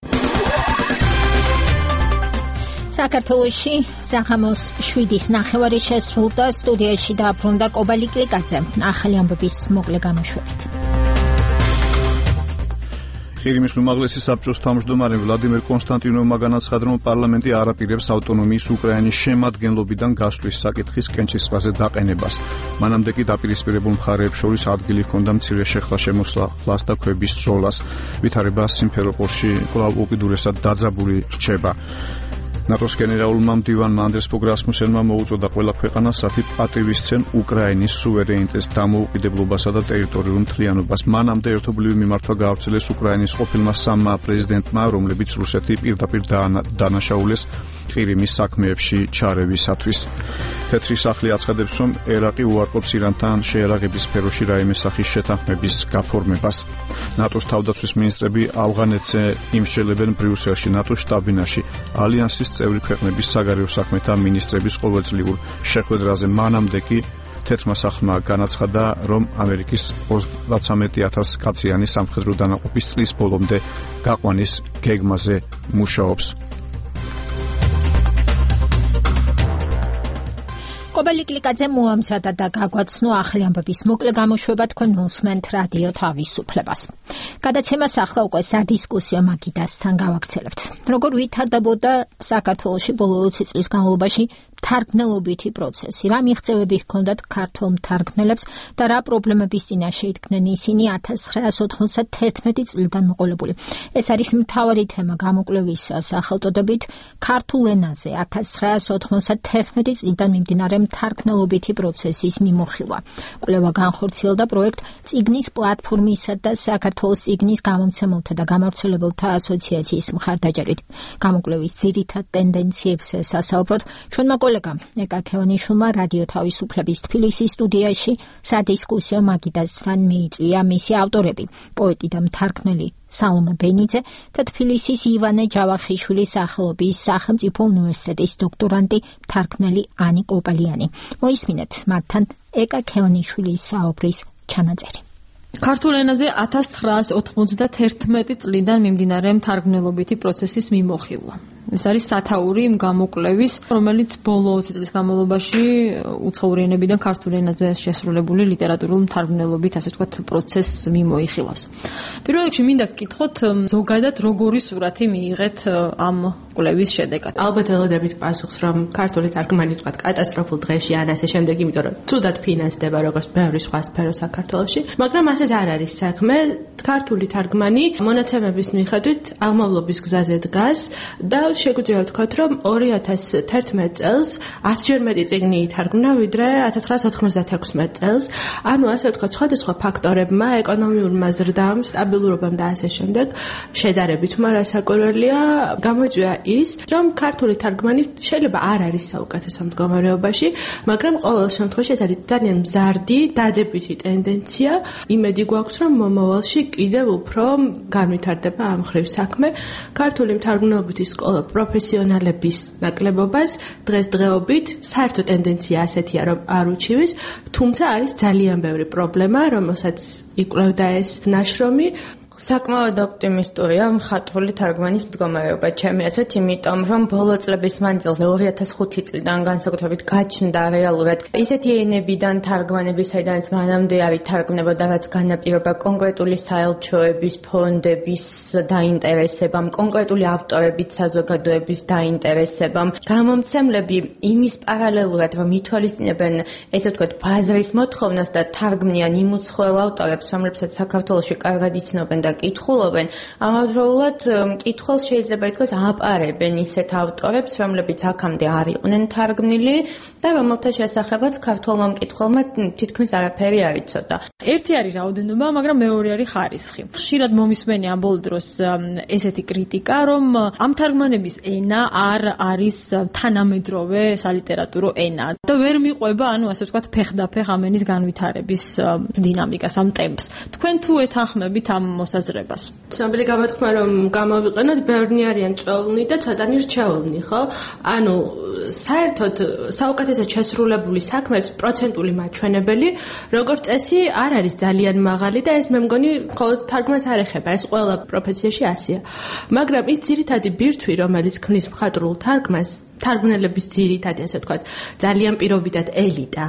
Speaker 1: საქართველოში საღამოს 7-ის ნახევარი შესრულდა, სტუდიაში დაბრუნდა კობალი კლიკაძე. ახალი ამბების მოკლე გამოშვებით.
Speaker 4: ყირიმის უმაღლესი საბჭოს თავმჯდომარე ვლადიმერ კონსტანტინოვმა განაცხადა, რომ პარლამენტი არ აპირებს ავტონომიის უკრაინის შემადგენლობიდან გასვლის საკითხის კენჭისყრაზე დაყენებას. მანამდე კი დაპირისპირებულ მხარეებს შორის ადგილი ჰქონდა მცირე შეხლა-შემოსახლას და ქვების ზოლას. ვითარება სიმფეროპოლში კვლავ უკიდურესად დაძაბული რჩება. ნატოს გენერალურმა მდივანმა ანდრეს ფოგ რასმუსენმა მოუწოდა ყველა ქვეყანას, სათი პატივისცენ უკრაინის სუვერენიტეტს, დამოუკიდებლობასა და ტერიტორიულ მთლიანობას. მანამდე ერთობლივი მიმართვა გაავრცელეს უკრაინის ყოფილმა სამმა პრეზიდენტმა, რომლებიც რუსეთი პირდაპირ დანაშაულეს ყირიმის საქმეებში ჩარევისათვის. თეთრი სახლი აცხადებს, რომ ერაყი უარყოფს ირანთან შეერაღების სფეროში რაიმე სახის შეთანხმების გაფორმებას. ნატოს თავდაცვის მინისტრები ავღანეთზე იმსჯელებენ ბრიუსელში, ნატოს შტაბ-ბინაში, ალიანსის წევრი ქვეყნების საგარეო საქმეთა მინისტრების ყოველწლიურ შეხვედრაზე. მანამდე კი თეთრმა სახლმა განაცხადა, რომ ამერიკის 33,000 კაციანი სამხედრო დანაყოფის წლის ბოლომდე გაყვანის გეგმაზე მუშაობს.
Speaker 1: კობალი კლიკაძე მოამზადა და გაგვაცნო ახალი ამბების მოკლე გამოშვება, თქვენ უსმენთ რადიო თავისუფლებას. გადაცემას ახლა უკვე სადისკუსიო მაგიდასთან გავაგრძელებთ. როგორ ვითარდებოდა საქართველოში ბოლო 20 წლის განმავლობაში თარგმნელობითი პროცესი, რა მიღწევები ჰქონდათ ქართულ მთარგმნელებს და რა პრობლემების წინაშე იდგნენ ისინი 1991 წლიდან მოყოლებული. ეს არის მთავარი თემა გამოკვლევისა სახელწოდებით ქართულ ენაზე 1991 წლიდან მიმდინარე თარგმნელობითი პროცესის მიმოხილვა. კვლევა განხორციელდა პროექტ წიგნის პლატფორმისა და საქართველოს წიგნის გამომცემელთა და გამავრცელებელთა ასოციაციის მხარდაჭერით. გამოკვლევის ძირითად ტენდენციებზე სასაუბროთ ჩვენმა კოლეგამ ეკა ქევანიშვილმა რადიო თავისუფლების თბილისის სტუდიაში სადისკუსიო მაგიდასთან მიიწვია მისი ავტორები, პოეტი და მთარგმნელი სალომე ბენიძე და თბილისის ივანე ჯავახიშვილის სახელობის სახელმწიფო უნივერსიტეტის დოქტორანტი მთარგმნელი ანი კოპალიანი. მოისმინეთ მათთან ეკა ქევანიშვილის საუბრის ჩანაწერი.
Speaker 5: ქართულ ენაზე 1991 წლიდან მიმდინარე მთარგმნელობითი პროცესის მიმოხილვა. ეს არის სათაური იმ გამოკვლევის, რომელიც ბოლო 20 წლის განმავლობაში უცხოური ენებიდან ქართულ ენაზე შესრულებული ლიტერატურული მთარგმნელობით, ასე ვთქვათ, პროცესს მიმოიხილავს. პირველ რიგში მინდა გკითხოთ, ზოგადად როგორი სურათი მიიღეთ ამ კვლევის შედეგად.
Speaker 8: ალბათ ელოდებით პასუხს, რომ ქართული თარგმანი ვთქვათ კატასტროფულ დღეში ან ასე შემდეგ, იმიტომ რომ ცუდად ფინანსდება როგორც ბევრი სხვა სფერო საქართველოში, მაგრამ ასეც არ არის საქმე. ქართული თარგმანი მონაცემების მიხედვით აღმავლობის გზაზე დგას და შეგვიძლია ვთქვათ, რომ 2011 წელს 10-ჯერ მეტი წიგნი ითარგმნა, ვიდრე 1996 წელს. ანუ ასე ვთქვათ, სხვადასხვა ფაქტორებმა, ეკონომიურმა ზრდამ, სტაბილურობამ და ასე შემდეგ, შედარებით, მაგრამ საკურველია, გამოიწვია ის, რომ ქართული თარგმანი შეიძლება არ არის საუკეთესო მდგომარეობაში, მაგრამ ყოველ შემთხვევაში ეს არის ძალიან მზარდი, დადებითი ტენდენცია. იმედი გვაქვს, რომ მომავალში კიდევ უფრო განვითარდება ამ მხრივ საქმე. ქართული მთარგმნელობითი სკოლა პროფესიონალების ნაკლებობას დღესდღეობით საერთო ტენდენცია ასეთია, რომ არ უჩივის, თუმცა არის ძალიან ბევრი პრობლემა, რომელსაც იკვლევდა ეს ნაშრომი.
Speaker 6: საკმაოდ ოპტიმისტურია მხატვრული თარგმანის მდგომარეობა ჩემი აზრით, იმიტომ რომ ბოლო წლების მანძილზე 2005 წლიდან განსაკუთრებით გაჩნდა რეალურად ისეთი ენებიდან თარგმანები, საიდანაც მანამდე არ ითარგმნებოდა, რაც განაპირობა კონკრეტული საელჩოების, ფონდების დაინტერესებამ, კონკრეტული ავტორების, საზოგადოების დაინტერესებამ. გამომცემლები იმის პარალელურად, რომ ითვალისწინებენ ესე ვთქვათ ბაზრის მოთხოვნას და თარგმნიან იმ უცხოელ ავტორებს, რომლებსაც საქართველოში კარგად იცნობენ და კითხულობენ, ამავდროულად კითხულს შეიძლება ითქვას აპარებენ ისეთ ავტორებს, რომლებიც აქამდე არ იყვნენ თარგმნილი და რომელთა შესახებაც ქართველმა მკითხველმა თითქმის არაფერი არ იცოდა.
Speaker 5: ერთი არის რაოდენობა, მაგრამ მეორე არის ხარისხი. ხშირად მომისმენია ამ ბოლო დროს ესეთი კრიტიკა, რომ ამ თარგმანების ენა არ არის თანამედროვე სალიტერატურო ენა და ვერ მიყვება, ანუ ასე ვთქვათ, ფეხდაფეხ ამ ენის განვითარების დინამიკას, ამ ტემპს. თქვენ თუ ეთანხმებით ამ მოსაზრებას?
Speaker 8: ცნობილი გამოთქმა, რომ გამოვიყენოთ, ბევრნი არიან წვეულნი და ცოტანი რჩეულნი, ხო? ანუ საერთოდ საუკეთესოდ შესრულებული საქმეს პროცენტული მაჩვენებელი, როგორც წესი, არ არის ძალიან მაღალი და ეს მე მგონი მხოლოდ თარგმანს არ ეხება, ეს ყველა პროფესიაში ასეა. მაგრამ ის ძირითადი ბირთვი, რომელიც ქმნის მხატვრულ თარგმანს, თარგმნელების ძირითადი, ასე ვთქვათ, ძალიან პირობითად ელიტა,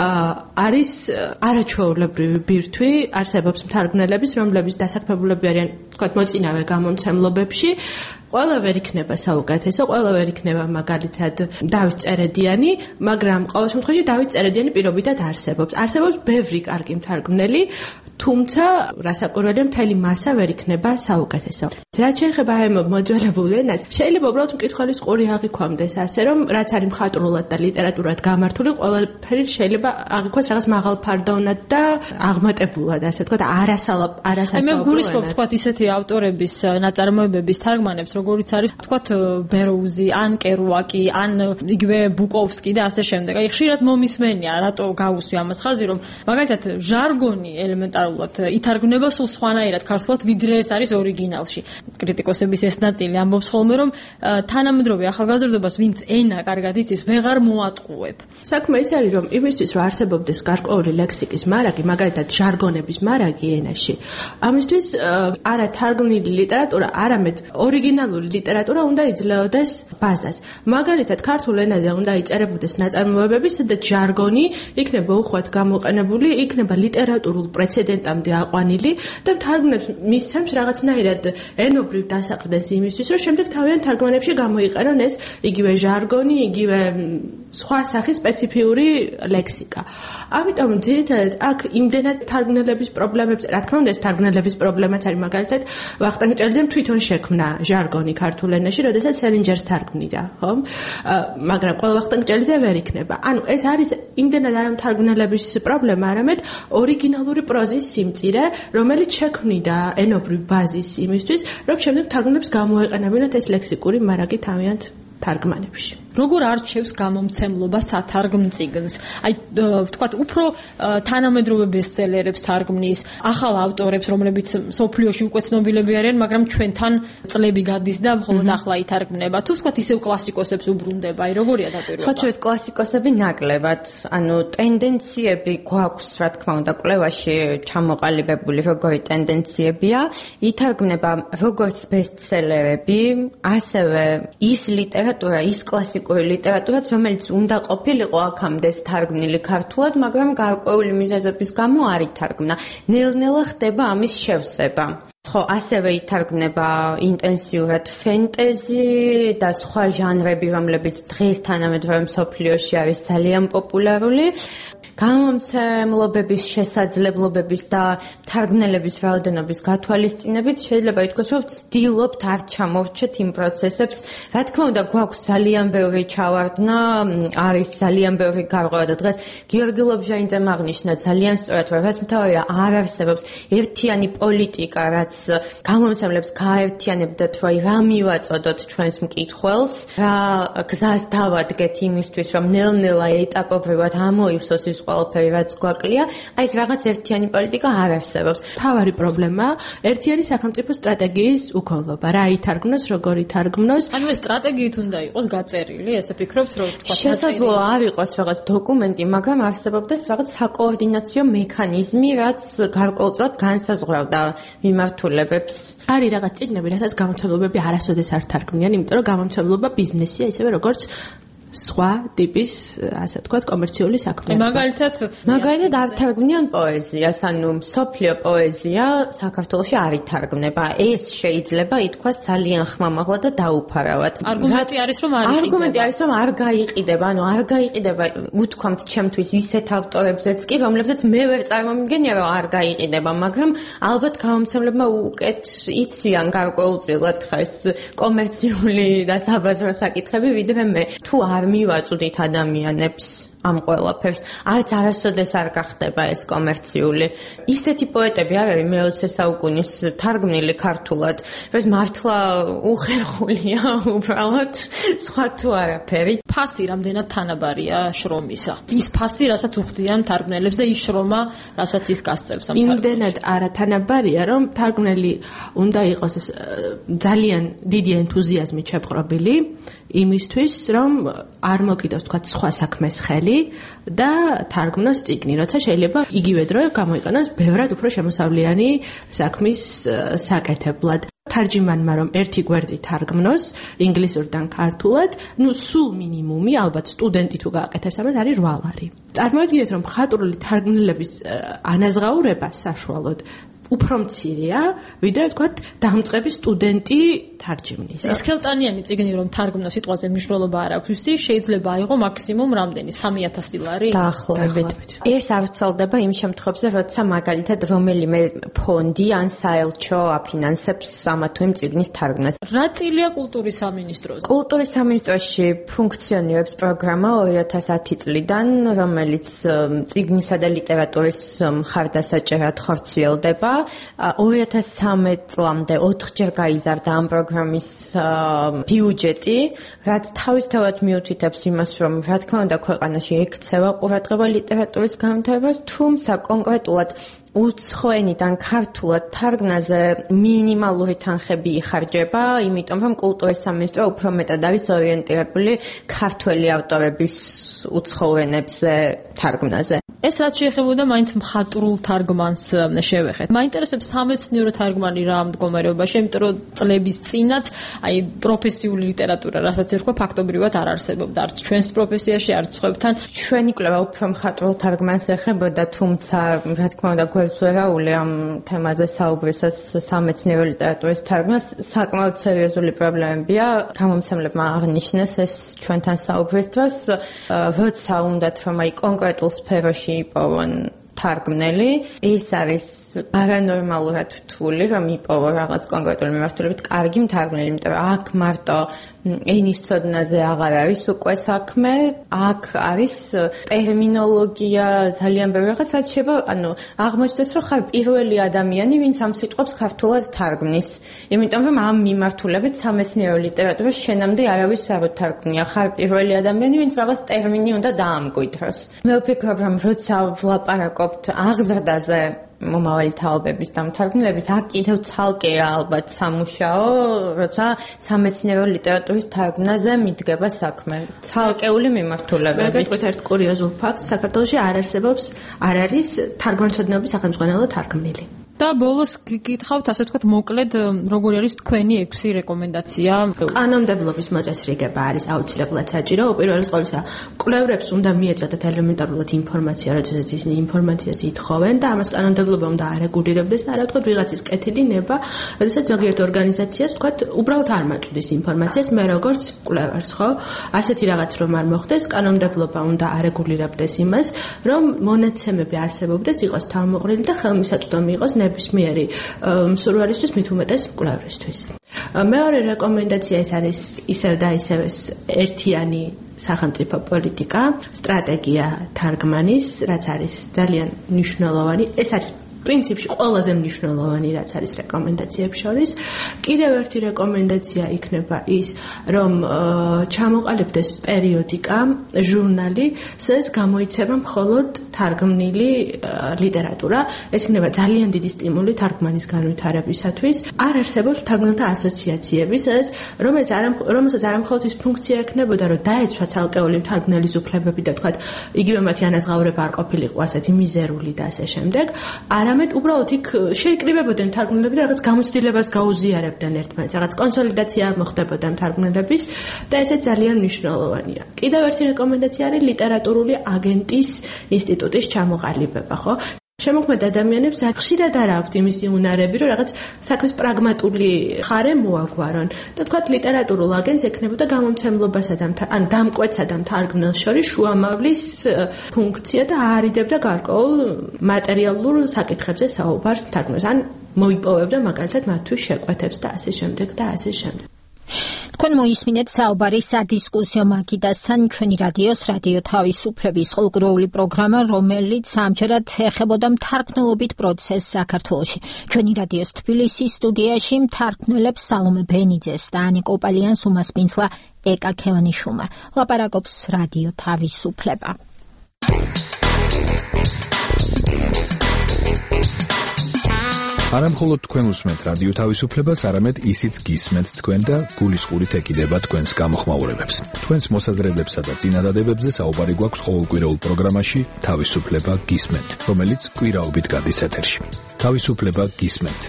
Speaker 8: არის არაჩვეულებრივი ბირთვი, არსებობს მთარგმნელების, რომლებიც დასაქმებულები არიან, ვთქვათ, მოწინავე გამომცემლობებში. ყველა ვერ იქნება საუკეთესო, ყველა ვერ იქნება მაგალითად დავით წერედიანი, მაგრამ ყოველ შემთხვევაში დავით წერედიანი პირობითად არსებობს. არსებობს ბევრი კარგი მთარგმნელი, თუმცა რასაკვირველია, მთელი მასა ვერ იქნება საუკეთესო. რაც შეეხება ამ მოძველებულ ენას, შეიძლება უბრალოდ მკითხველის ყური აღიქვამდეს, ასე რომ რაც არის მხატვრულად და ლიტერატურად გამართული, ყველაფერი შეიძლება აღიქვას რაღაც მაღალფარდოვნად და აღმატებულად, ასე ვთქვათ, არასასაუბრო.
Speaker 5: მე გულისხმობ, ვთქვათ, ისეთი ავტორების ნაწარმოებების თარგმანებს, როგორიც არის, ვთქვათ, ბეროუზი, ან კერუაკი, ან იგივე ბუკოვსკი და ასე შემდეგ. აი, ხშირად მომისმენია, რატო გაუსვი ამას ხაზი, რომ მაგალითად ჟარგონი ელემენტარულად ითარგმნება სულ სხვანაირად ქართულად, ვიდრე ეს არის ორიგინალში. კრიტიკოსების ეს ნაწილი ამბობს ხოლმე, რომ თანამედროვე ახალგაზრდობას, ვინც ენა კარგად იცის, ვეღარ მოატყუებ.
Speaker 8: საქმე ის არის, რომ იმისთვის, რომ არსებობდეს გარკვეული ლექსიკის მარაგი, მაგალითად ჟარგონების მარაგი ენაში, ამისთვის არა თარგმნილი ლიტერატურა, არამედ ორიგინალური ლიტერატურა უნდა იძლეოდეს ბაზას. მაგალითად, ქართულ ენაზე უნდა იწერებოდეს ნაწარმოებები, სადაც ჟარგონი იქნება უხვად გამოყენებული, იქნება ლიტერატურულ პრეცედენტამდე აყვანილი და თარგმნებს მისცემს რაღაცნაირად ენობრივ დასაყრდენს იმისთვის, რომ შემდეგ თავიანთ თარგმანებში გამოიყენონ ეს იგივე ჟარგონი, იგივე სხვა სახის სპეციფიური ლექსიკა. ამიტომ ძირითადად აქ იმდენად თარგმნელების პრობლემებს, რა თქმა უნდა, ეს თარგმნელების პრობლემაც არის, მაგალითად, ვახტანგ ჭელიძემ თვითონ შექმნა ჟარგონი ქართულ ენაში, როდესაც სელინჯერს თარგმნიდა, ხო? მაგრამ ყველა ვახტანგ ჭელიძე ვერ იქნება. ანუ ეს არის იმდენად არა თარგმნელების პრობლემა, არამედ ორიგინალური პროზის სიმწირე, რომელიც შექმნიდა ენობრივ ბაზის იმისთვის, რომ შემდეგ თარგმნებს გამოეყენებინათ ეს ლექსიკური მარაგი თავიანთ თარგმანებში.
Speaker 5: როგორ არჩევს გამომცემლობა სათარგმნ წიგნს? აი, ვთქვათ, უფრო თანამედროვე ბესტსელერებს თარგმნის, ახალ ავტორებს, რომლებიც სოფლიოში უკვე ცნობილები არიან, მაგრამ ჩვენთან წლები გადის და მხოლოდ ახლა ითარგმნება. თუ ვთქვათ, ისევ კლასიკოსებს უბრუნდება, აი, როგორია დაკვირვება?
Speaker 6: სხვაჩვენს კლასიკოსები ნაკლებად, ანუ ტენდენციები გვაქვს, რა თქმა უნდა, კვლევაში ჩამოყალიბებული როგორი ტენდენციებია, ითარგმნება როგორც ბესტსელერები, ასევე ის ლიტერატურა, ის კლასიკოსები ლიტერატურაც, რომელიც უნდა ყოფილიყო აქამდე თარგმნილი ქართულად, მაგრამ გარკვეული მიზეზების გამო არ ითარგმნა. ნელ-ნელა ხდება ამის შევსება. ხო, ასევე ითარგმნება ინტენსიურად ფენტეზი და სხვა ჟანრები, რომლებიც დღეს თანამედროვე მსოფლიოში არის ძალიან პოპულარული. გამომცემლობების შესაძლებლობების და თარგმნელების რაოდენობის გათვალისწინებით შეიძლება ითქვას, რომ ვცდილობთ არ ჩამოვჭეთ იმ პროცესებს. Რა თქმა უნდა, გვაქვს ძალიან ბევრი ჩავარდნა, არის ძალიან ბევრი გარღვევა და დღეს გიორგი ლობჟანიძემ აღნიშნა ძალიან სწორად, რომ რაც მთავარია არ არსებობს ერთიანი პოლიტიკა, რაც გამომცემლებს გააერთიანებდათ, რომ რა მივაწოდოთ ჩვენს მკითხველს, რა გზას დავადგეთ იმისთვის, რომ ნელ-ნელა ეტაპობრივად ამოივსოს ის ყველაფერი, რაც გვაკლია, აი ეს რაღაც ერთიანი პოლიტიკა არ არსებობს.
Speaker 8: თავარი პრობლემა ერთიანი სახელმწიფო სტრატეგიის უკავლობა. რა ითარგმნოს, როგორ ითარგმნოს?
Speaker 5: ანუ ეს სტრატეგიით უნდა იყოს გაწერილი, ესე ფიქრობთ, რომ თქვა
Speaker 6: შესაძლოა არ იყოს რაღაც დოკუმენტი, მაგრამ არსებობდეს რაღაც საკოორდინაციო მექანიზმი, რაც გარკვეულწილად განსაზღვრავდა მიმართულებებს.
Speaker 8: არის რაღაც წიგნები, რასაც გამომცემლობები არასოდეს არ თარგმნიან, იმიტომ რომ გამომცემლობა ბიზნესია, ისევე როგორც სხვა ტიპის, ასე ვთქვათ, კომერციული საქმე.
Speaker 6: მაგალითად არ თარგმნიან პოეზიას, ანუ მსოფლიო პოეზია საქართველოში არ ითარგმნება. ეს შეიძლება ითქვას ძალიან ხმამაღლა და დაუფარავად.
Speaker 5: არგუმენტი არის, რომ
Speaker 6: არ გაიყიდება, ანუ არ გაიყიდება, უთქვამთ ჩემთვის ისეთ ავტორებზეც კი, რომლებზეც მე ვერ წარმომიდგენია, რომ არ გაიყიდება, მაგრამ ალბათ გამომცემლებმა უკეთ იციან გარკვეულწილად ეს კომერციული და საბაზრო საკითხები, ვიდრე მე. თუ არ მივაწვდით ადამიანებს ამ ყველაფერს, არც არასოდეს არ გახდება ეს კომერციული. ისეთი პოეტები არ არის მე-20 საუკუნის თარგმნილი ქართულად, ეს მართლა უხერხულია უბრალოდ, სხვა თუ არაფერი.
Speaker 5: ფასი რამდენად თანაბარია შრომისა. ის ფასი, რასაც უხდიან თარგმნელებს და ის შრომა, რასაც ის გასწევს ამ თარგმნელს.
Speaker 8: იმდენად არათანაბარია, რომ თარგმნელი უნდა იყოს ძალიან დიდი ენთუზიაზმით შეპყრობილი იმისთვის, რომ არ მოკიდოს თქვა სხვა საქმეს ხელი და თარგმნოს წიგნი, როცა შეიძლება იგივე დროე გამოიყენოს ბევრად უფრო შემოსავლიანი საქმის საკეთებლად. თარჯიმანმა რომ ერთი გვერდი თარგმნოს ინგლისურიდან ქართულად, სულ მინიმუმი, ალბათ სტუდენტი თუ გააკეთებს ამას არის 8 ლარი. წარმოიდგინეთ, რომ მხატვრული თარგმნელების ანაზღაურება საშუალოდ უფრო მცირეა, ვიდრე ვთქვათ, დამწყები სტუდენტი თარჯიმნის.
Speaker 5: ეს ხელტანიანი წიგნი რომ თარგმნოს სიტყვაზე მნიშვნელობა არ აქვს, ისი შეიძლება აიღო მაქსიმუმ რამდენი 3000 ლარი
Speaker 6: დაახლოებით. ეს არ ვრცელდება იმ შემთხვევებში, როცა მაგალითად რომელიმე ფონდი ან საელჩო აფინანსებს ამა თუ იმ წიგნის თარგმნას.
Speaker 5: რა წილია კულტურის სამინისტროზე?
Speaker 6: კულტურის სამინისტროში ფუნქციონირებს პროგრამა 2010 წლიდან, რომელიც წიგნისა და ლიტერატურის მხარდასაჭერად ხორციელდება. 2013 წლამდე 4-ჯერ გაიზარდა ამ პროგრამის ბიუჯეტი, რაც თავისთავად მიუთითებს იმას, რომ რა თქმა უნდა ქვეყანაში ექცევა ყურადღება ლიტერატურის განვითარებას, თუმცა კონკრეტულად უცხოენიდან ქართულად თარგმნაზე მინიმალური თანხები იხარჯება, იმიტომ რომ კულტურის სამინისტრო უფრო მეტად არის ორიენტირებული ქართველი ავტორების უცხოენებზე თარგმნაზე.
Speaker 5: ეს რაც შეეხებოდა მაინც მხატვრულ თარგმანს შევეხეთ. მაინტერესებს სამეცნიერო თარგმანი რა მდგომარეობაში, იმიტომ რომ წლების წინაც აი პროფესიული ლიტერატურა, რასაც ერქვა, ფაქტობრივად არ არსებობდა არც ჩვენს პროფესიაში, არც სხვებთან.
Speaker 6: ჩვენი კვლევა უფრო მხატვრულ თარგმანს ეხებოდა, თუმცა რა თქმა უნდა გვერდს ვერაული ამ თემაზე საუბრისას სამეცნიერო ლიტერატურის თარგმანს საკმაოდ სერიოზული პრობლემებია. გამომცემლებმა აღნიშნეს ეს ჩვენთან საუბრის დროს, როცა უნდათ რომ აი კონკრეტულ სფეროში იპოვონ თარგმნელი, ის არის არანორმალურად რთული, რომ იპოვო რაღაც კონკრეტული მიმართულებით კარგი მთარგმნელი, იმიტომ რომ აქ მარტო ენის ცოდნაზე აღარ არის უკვე საქმე, აქ არის ტერმინოლოგია, ძალიან ბევრი რაღაც, რაც შეიძლება, აღმოჩნდეს, რომ ხარ პირველი ადამიანი, ვინც ამ სიტყვებს ქართულად თარგმნის. იმიტომ რომ ამ მიმართულებით სამეცნიერო ლიტერატურას შენამდე არავის არ უთარგმნია. ხარ პირველი ადამიანი, ვინც რაღაც ტერმინი უნდა დაამკვიდროს. მე ვფიქრობ, რომ როცა ვლაპარაკობთ აღზრდაზე მომავალი თაობების დამთარგმნელების, აქ კიდევ ცალკეა ალბათ სამუშაო, როცა სამეცნიერო ლიტერატურის თარგმნაზე მიდგება საქმე. ცალკეული მიმართულებით.
Speaker 8: მე გეტყვით ერთ კურიოზულ ფაქტს, საქართველოში არ არის თარგმანცოდნეობის სახელმძღვანელო თარგმნელი.
Speaker 5: და ბოლოს გიკითხავთ, ასე ვთქვათ, მოკლედ, როგორი არის თქვენი 6 რეკომენდაცია?
Speaker 8: კანონმდებლობის მოწესრიგება არის აუცილებლად საჭირო. უპირველეს ყოვლისა, კვლევრებს უნდა მიეწოდათ ელემენტარულად ინფორმაცია, როდესაც ისინი ინფორმაციას ითხოვენ და ამას კანონმდებლობა უნდა არეგულირებდეს და არა თქვა ვიღაცის კეთილი ნება, როდესაც ზოგიერთ ორგანიზაციას თქვა უბრალოდ არ მაწვდის ინფორმაციას, მე როგორც კვლევარს, ხო? ასეთი რაღაც რომ არ მოხდეს, კანონმდებლობა უნდა არეგულირებდეს იმას, რომ მონაცემები არსებობდეს, იყოს თავმოყრილი და ხელმისაწვდომი იყოს ნებისმიერი მსურველისთვის, მით უმეტეს კვლევრისთვის. მეორე რეკომენდაცია ეს არის ისევ და ისევ ერთიანი სახელმწიფო პოლიტიკა, სტრატეგია თარგმანის, რაც არის ძალიან მნიშვნელოვანი. ეს არის პრინციპში ყველაზე მნიშვნელოვანი, რაც არის რეკომენდაციებს შორის. კიდევ ერთი რეკომენდაცია იქნება ის, რომ ჩამოყალიბდეს პერიოდიკა, ჟურნალი, სადაც გამოიცემა მხოლოდ თარგმნილი ლიტერატურა. ეს იქნება ძალიან დიდი სტიმული თარგმანის განვითარებისათვის. არ არსებობს თარგმნელთა ასოციაციები, რომელსაც არა მხოლოდ ის ფუნქცია ექნებოდა, რომ დაეცვა ცალკეული თარგმნელის უფლებები და თქვათ, იგივე მათი ანაზღაურება არ ყოფილიყო ასეთი მიზერული და ასე შემდეგ. არამედ უბრალოდ იქ შეიკრიბებოდნენ თარგმნელები და რაღაც გამოცდილებას გაუზიარებდნენ ერთმანეთს, რაღაც კონსოლიდაცია მოხდებოდა თარგმნელების და ესე ძალიან მნიშვნელოვანია. კიდევ ერთი რეკომენდაცია არის ლიტერატურული აგენტის ინსტიტუტის ჩამოყალიბება, ხო? შემოქმედ ადამიანებს ხშირად არ აქვთ იმისი უნარები, რომ რაღაც საქმის პრაგმატული ხარე მოაგვარონ. და თქვათ ლიტერატურულ აგენტს ექნებოდა გამომცემლობასა და ან დამკვეთსა და მთარგმნელს შორის შუამავლის ფუნქცია და აარიდებდა გარკვეულ მატერიალურ საკითხებზე საუბარს მთარგმნელს, ან მოიპოვებდა მაგალითად მათთვის შეკვეთებს და ასე შემდეგ და ასე შემდეგ.
Speaker 1: თქვენ მოისმინეთ საუბარი სადისკუსიო მაგიდასთან, ჩვენი რადიოს რადიო თავისუფლების ყოველდღიური პროგრამა, რომელიც ამჯერად ეხებოდა მთარგმნელობით პროცესს საქართველოში. ჩვენი რადიოს თბილისის სტუდიაში მთარგმნელებს სალომე ბენიძეს და ანი კოპალიანს უმასპინძლა ეკა ქევანიშვილმა. ლაპარაკობს რადიო თავისუფლება.
Speaker 11: არა მხოლოდ თქვენ უსმენთ რადიო თავისუფლებას, არამედ ისიც გისმენთ თქვენ და გულისყურით ეკიდება თქვენს გამოხმაურებებს. თქვენს მოსაზრებებსა და წინადადებებზე საუბარი გვაქვს ყოველკვირეულ პროგრამაში თავისუფლება გისმენთ, რომელიც კვირაობით გადის ეთერში. თავისუფლება გისმენთ.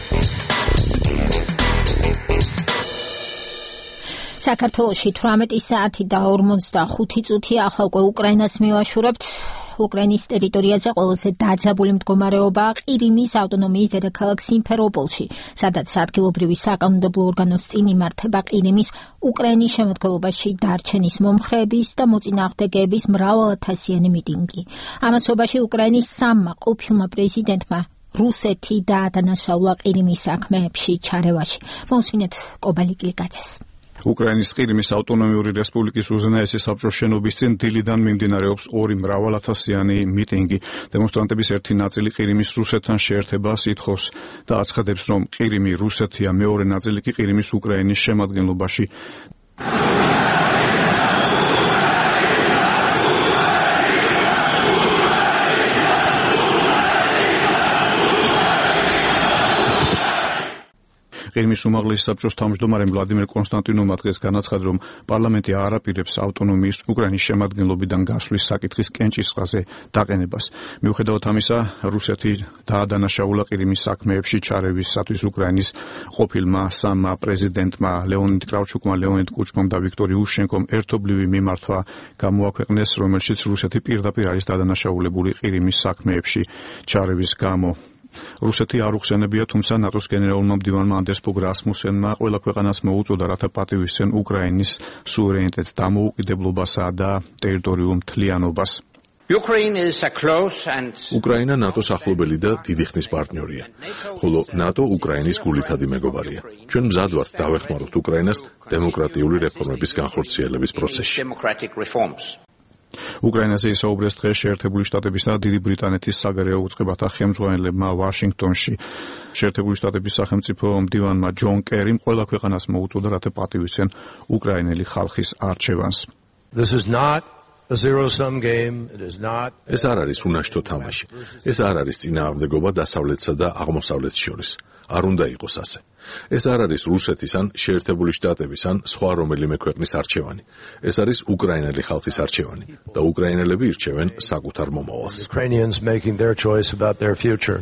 Speaker 1: საქართველოში 18 საათი და 45 წუთი ახლა უკვე უკრაინას მივაშურებთ. უკრაინის ტერიტორიაზე ყველაზე დაძაბული მდგომარეობაა ყირიმის ავტონომიის დედაქალაქ სიმფეროპოლში, სადაც ადგილობრივი საკანონმდებლო ორგანოს წინ იმართება ყირიმის უკრაინის შემადგენლობაში დარჩენის მომხრეების და მოწინააღმდეგეების მრავალათასიანი მიტინგი. ამასობაში უკრაინის სამმა ყოფილმა პრეზიდენტმა რუსეთი დაადანაშაულა ყირიმის საქმეებში ჩარევაში. მოსმინეთ კობალი კლიკაცეს.
Speaker 4: უკრაინის ყირიმის ავტონომიური რესპუბლიკის უზენაესი საბჭოს შენობის წინ დილიდან მიმდინარეობს ორი მრავალათასიანი მიტინგი. დემონსტრანტების ერთი ნაწილი ყირიმის რუსეთთან შეერთებას ითხოვს და აცხადებს, რომ ყირიმი რუსეთია, მეორე ნაწილი კი ყირიმის უკრაინის შემადგენლობაში. ყირიმის უმაღლესი საბჭოს თავმჯდომარე ვლადიმერ კონსტანტინოვმა დღეს განაცხადა, რომ პარლამენტი არ აპირებს ავტონომიის უკრაინის შემადგენლობიდან გასვლის საკითხის კენჭისყრაზე დაყენებას. მიუხედავად ამისა, რუსეთი დაადანაშაულა ყირიმის საქმეებში ჩარევისათვის უკრაინის ყოფილმა სამმა პრეზიდენტმა ლეონიდ კრავჩუკმა, ლეონიდ კუჩმამ და ვიქტორ იუშენკომ ერთობლივი მიმართვა გამოაქვეყნეს, რომელშიც რუსეთი პირდაპირ არის დადანაშაულებული ყირიმის საქმეებში ჩარევის გამო. რუსეთი არ უხსენებია, თუმცა ნატოს გენერალურმა მდივანმა ანდერს ფოგ რასმუსენმა ყველა ქვეყანას მოუწოდა, რათა პატივისცენ უკრაინის სუვერენიტეტს, დამოუკიდებლობასა და ტერიტორიულ მთლიანობას.
Speaker 12: უკრაინა ნატოს ახლობელი და დიდი ხნის პარტნიორია, ხოლო ნატო უკრაინის გულითადი მეგობარია. ჩვენ მზად ვართ დავეხმაროთ უკრაინას დემოკრატიული რეფორმების განხორციელების პროცესში.
Speaker 4: უკრაინაზე ისაუბრეს დღეს შეერთებული შტატებისა და დიდი ბრიტანეთის საგარეო უწყებათა ხელმძღვანელებმა ვაშინგტონში. შეერთებული შტატების სახელმწიფო მდივანმა ჯონ კერიმ ყველა ქვეყანას მოუწოდა, რათა პატივისცენ უკრაინელი ხალხის არჩევანს.
Speaker 12: ეს არ არის უნაშტო თამაში. ეს არ არის წინააღმდეგობა დასავლეთსა და აღმოსავლეთს შორის. არ უნდა იყოს ასე. ეს არ არის რუსეთის ან შეერთებული შტატების ან სხვა რომელიმე ქვეყნის არჩევანი. ეს არის უკრაინელი ხალხის არჩევანი და უკრაინელები ირჩევენ საკუთარ მომავალს.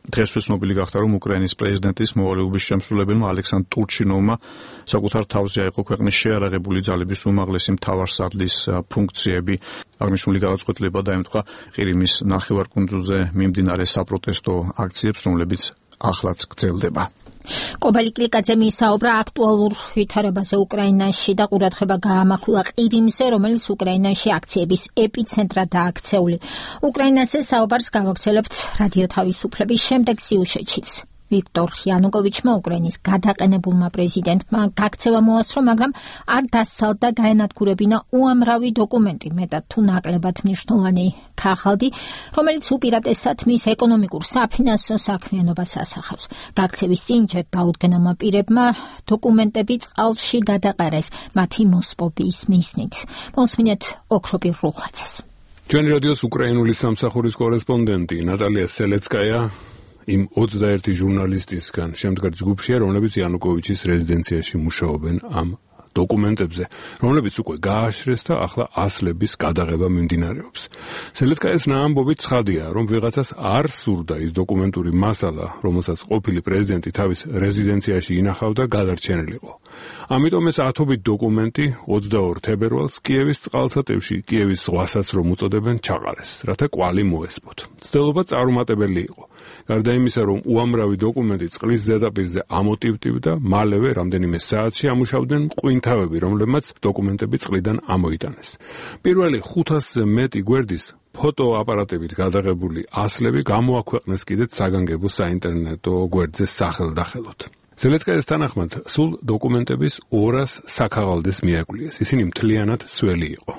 Speaker 4: დღესვე ცნობილი გახდა, რომ უკრაინის პრეზიდენტის მოვალეობის შემსრულებელმა ალექსანდრ ტურჩინოვმა საკუთარ თავზე აიღო ქვეყნის შეარაღებული ძალების უმაღლესი მთავარსარდლის ფუნქციები. აღნიშნული გადაწყვეტილება დაემთხვა ყირიმის ნახევარკუნძულზე მიმდინარე საპროტესტო აქციებს, რომლებიც ახლაც გრძელდება.
Speaker 1: კობალი კლიკაძე მისაუბრა აქტუალურ ვითარებაზე უკრაინაში და ყურადღება გაამახვილა ყირიმზე, რომელიც უკრაინაში აქციების ეპიცენტრად დააქცეული. უკრაინაზე საუბარს გავაგრძელებთ რადიო თავისუფლების შემდეგ სიუჟეტშიც. ვიქტორ იანუკოვიჩმა უკრაინის გადაყენებულმა პრეზიდენტმა გაქცევა მოასწრო, მაგრამ არ დასცალდა გაენადგურებინა უამრავი დოკუმენტი, მეტად თუ ნაკლებად მნიშვნელოვანი ქაღალდი, რომელიც უპირატესად მის ეკონომიკურ საფინანსო საქმიანობას ასახავს. გაქცევის წინ ჯერ დაუდგენელმა პირებმა დოკუმენტები წყალში გადაყარეს მათი მოსპობის მიზნით. მოსმინეთ ოქროპირ რუხაძეს.
Speaker 15: ჩვენი რადიოს უკრაინული სამსახურის კორესპონდენტი ნატალია სელეცკაია იმ 21 ჟურნალისტისგან შემდგარ ჯგუფშია, რომლებიც იანუკოვიჩის რეზიდენციაში მუშაობენ ამ დოკუმენტებზე, რომლებიც უკვე გააშრეს და ახლა ასლების გადაღება მიმდინარეობს. სელეცკაიას ამბობით ცხადია, რომ ვიღაცას არ სურდა ის დოკუმენტური მასალა, რომელსაც ყოფილი პრეზიდენტი თავის რეზიდენციაში ინახავდა, გადარჩენილიყო. ამიტომ ეს ათობით დოკუმენტი 22 თებერვალს კიევის წყალსატევში, კიევის ზღვასაც რომ უწოდებენ, ჩაყარეს, რათა კვალი მოესპოთ. მცდელობა წარუმატებელი იყო. გარდა იმისა, რომ უამრავი დოკუმენტი წყლის ზედაპირზე ამოტივტივდა, მალევე რამდენიმე საათში ამუშავდნენ მყინთავები, რომლებმაც დოკუმენტები წყლიდან ამოიტანეს. პირველი 500-ზე მეტი გვერდის ფოტოაპარატებით გადაღებული ასლები გამოაქვეყნეს კიდეც საგანგებო საინტერნეტო გვერდზე სახელდახელოდ. სელეცკაიას თანახმად, სულ დოკუმენტების 200 საქაღალდეს მიაგვლიეს. ისინი მთლიანად სველი იყო.